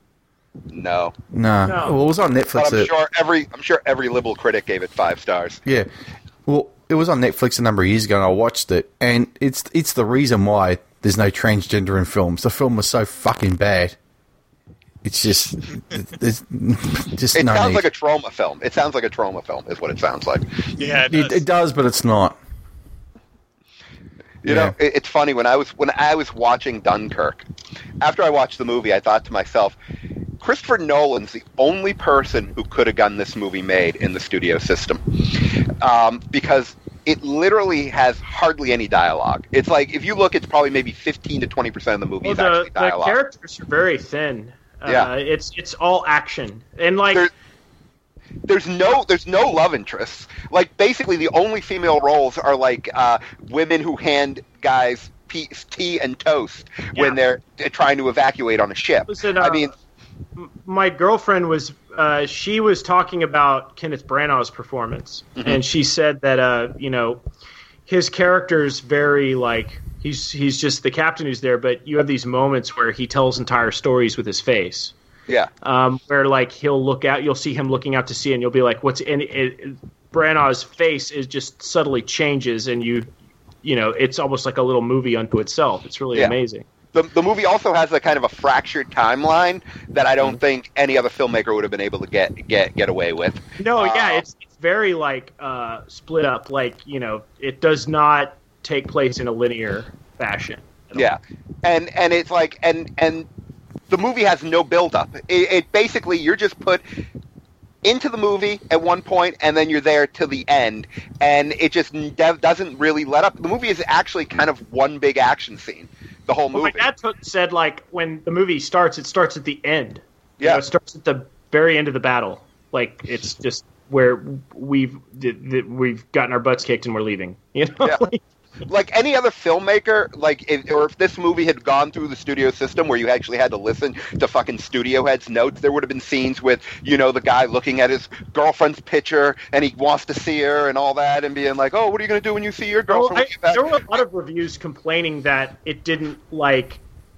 no, No. No. Well, it was on but Netflix. I'm uh, sure every I'm sure every liberal critic gave it five stars. Yeah. Well, it was on Netflix a number of years ago, and I watched it, and it's it's the reason why there's no transgender in films. The film was so fucking bad. It's just, there's just It no sounds need. like a trauma film. It sounds like a trauma film, is what it sounds like. Yeah, it it, does. it does, but it's not. You Yeah. know, it, it's funny when I was when I was watching Dunkirk. After I watched the movie, I thought to myself, Christopher Nolan's the only person who could have gotten this movie made in the studio system, um, because it literally has hardly any dialogue. It's like if you look, it's probably maybe fifteen to twenty percent of the movie Well, is the, actually the dialogue. characters are very thin. Uh, Yeah. it's it's all action and like. There- There's no there's no love interests. Like basically, the only female roles are like uh, women who hand guys pea- tea and toast when Yeah. they're trying to evacuate on a ship. Listen, uh, I mean, m- my girlfriend was uh, she was talking about Kenneth Branagh's performance, Mhm. and she said that uh, you know his character's very like he's he's just the captain who's there, but you have these moments where he tells entire stories with his face. yeah. Um, where like he'll look out, you'll see him looking out to sea, and you'll be like, "What's in it?" it Branagh's face is just subtly changes, and you, you know, it's almost like a little movie unto itself. It's really Yeah. amazing. The, the movie also has a kind of a fractured timeline that I Mm-hmm. don't think any other filmmaker would have been able to get get get away with. No, yeah, Uh, it's it's very like uh, split up. Like you know, it does not take place in a linear fashion. at all. Yeah, and and it's like and and the movie has no build up. It, it basically you're just put into the movie at one point, and then you're there till the end, and it just dev- doesn't really let up. The movie is actually kind of one big action scene. The whole Well, movie. my dad took, said like when the movie starts, it starts at the end. You Yeah. know, it starts at the very end of the battle. Like it's just where we've th- th- we've gotten our butts kicked and we're leaving. You know, Yeah. Like, Like any other filmmaker, like if, or if this movie had gone through the studio system where you actually had to listen to fucking studio heads' notes, there would have been scenes with, you know, the guy looking at his girlfriend's picture and he wants to see her and all that, and being like, "Oh, what are you going to do when you see your Well, girlfriend?" I, when you get back?" there were a lot of reviews complaining that it didn't like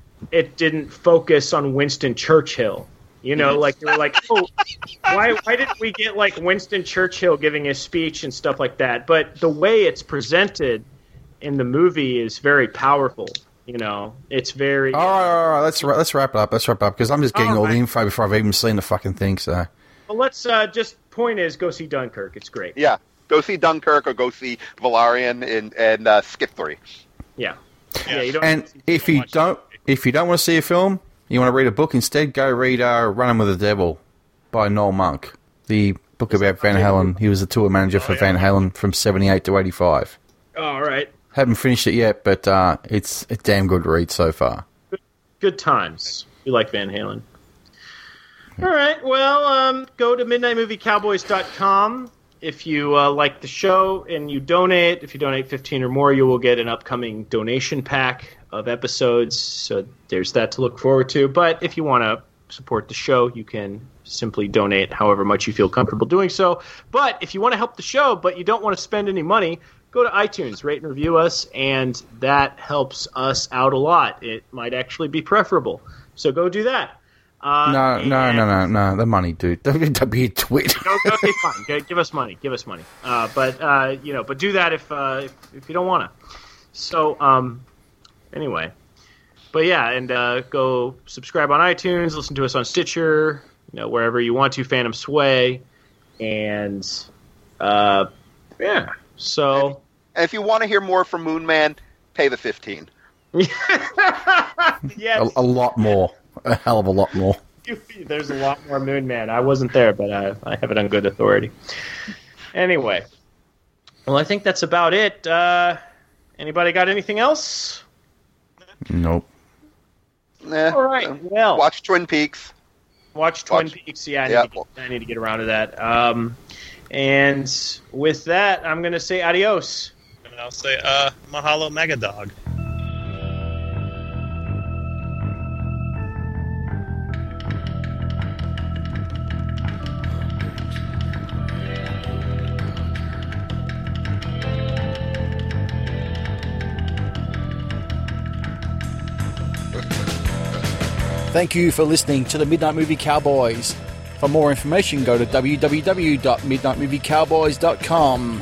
it didn't focus on Winston Churchill. You know, like they were like, oh, why why didn't we get like Winston Churchill giving his speech and stuff like that? But the way it's presented in the movie is very powerful. You know, it's very. All right, all right, let's ra- let's wrap it up. Let's wrap it up because I'm just getting All all the right. info before I've even seen the fucking thing. So Well, let's uh, just point is go see Dunkirk. It's great. Yeah, go see Dunkirk or go see Valerian and and uh, Skip Three. Yeah. Yeah. Yeah. You don't. and if you watch don't if you don't want to see a film, you want to read a book instead, go read uh, Running with the Devil by Noel Monk. The book about Van Halen. He was the tour manager for Oh, yeah. Van Halen from seventy-eight to eighty-five. Oh, all right. Haven't finished it yet, but uh, it's a damn good read so far. Good times. We like Van Halen. All right. Well, um, go to midnight movie cowboys dot com. If you uh, like the show and you donate, if you donate fifteen or more, you will get an upcoming donation pack of episodes. So there's that to look forward to. But if you want to support the show, you can simply donate however much you feel comfortable doing so. But if you want to help the show, but you don't want to spend any money, go to iTunes, rate and review us, and that helps us out a lot. It might actually be preferable. So go do that. Uh, No, no, and- no, no, no. The money, dude. Don't be a twit. Okay, fine. G- Give us money. Give us money. Uh, but uh, you know, but do that if uh, if, if you don't want to. So um, anyway, but yeah, and uh, go subscribe on iTunes. Listen to us on Stitcher. You know, wherever you want to. Phantom Sway, and uh, yeah. So And if you want to hear more from Moon Man, pay the fifteen. yes, A, a lot more. A hell of a lot more. there's a lot more Moon Man. I wasn't there, but I, I have it on good authority. Anyway, well, I think that's about it. Uh, anybody got anything else? Nope. Eh, All right. uh, Well, watch Twin Peaks. watch Twin watch- Peaks. Yeah, I need, Yeah. to get, I need to get around to that. Um, and with that, I'm going to say adios. And I'll say, uh, mahalo mega dog. Thank you for listening to the Midnight Movie Cowboys. For more information, go to w w w dot midnight movie cowboys dot com.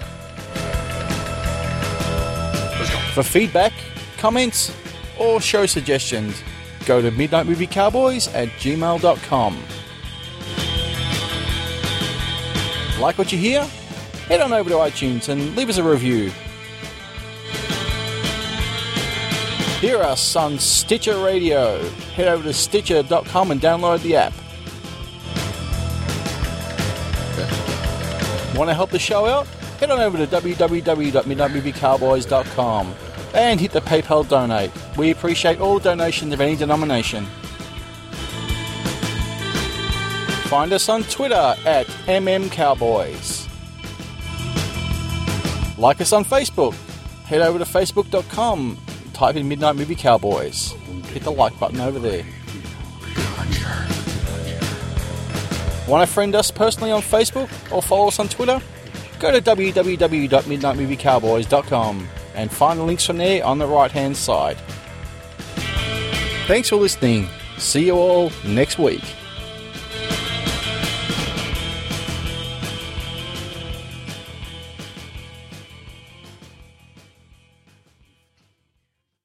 For feedback, comments, or show suggestions, go to midnight movie cowboys at gmail dot com. Like what you hear? Head on over to iTunes and leave us a review. Hear us on Stitcher Radio. Head over to stitcher dot com and download the app. Want to help the show out? Head on over to w w w dot midnight movie cowboys dot com and hit the PayPal donate. We appreciate all donations of any denomination. Find us on Twitter at M M Cowboys. Like us on Facebook. Head over to facebook dot com. Type in Midnight Movie Cowboys. Hit the like button over there. Want to friend us personally on Facebook or follow us on Twitter? Go to w w w dot midnight movie cowboys dot com and find the links from there on the right hand side. Thanks for listening. See you all next week.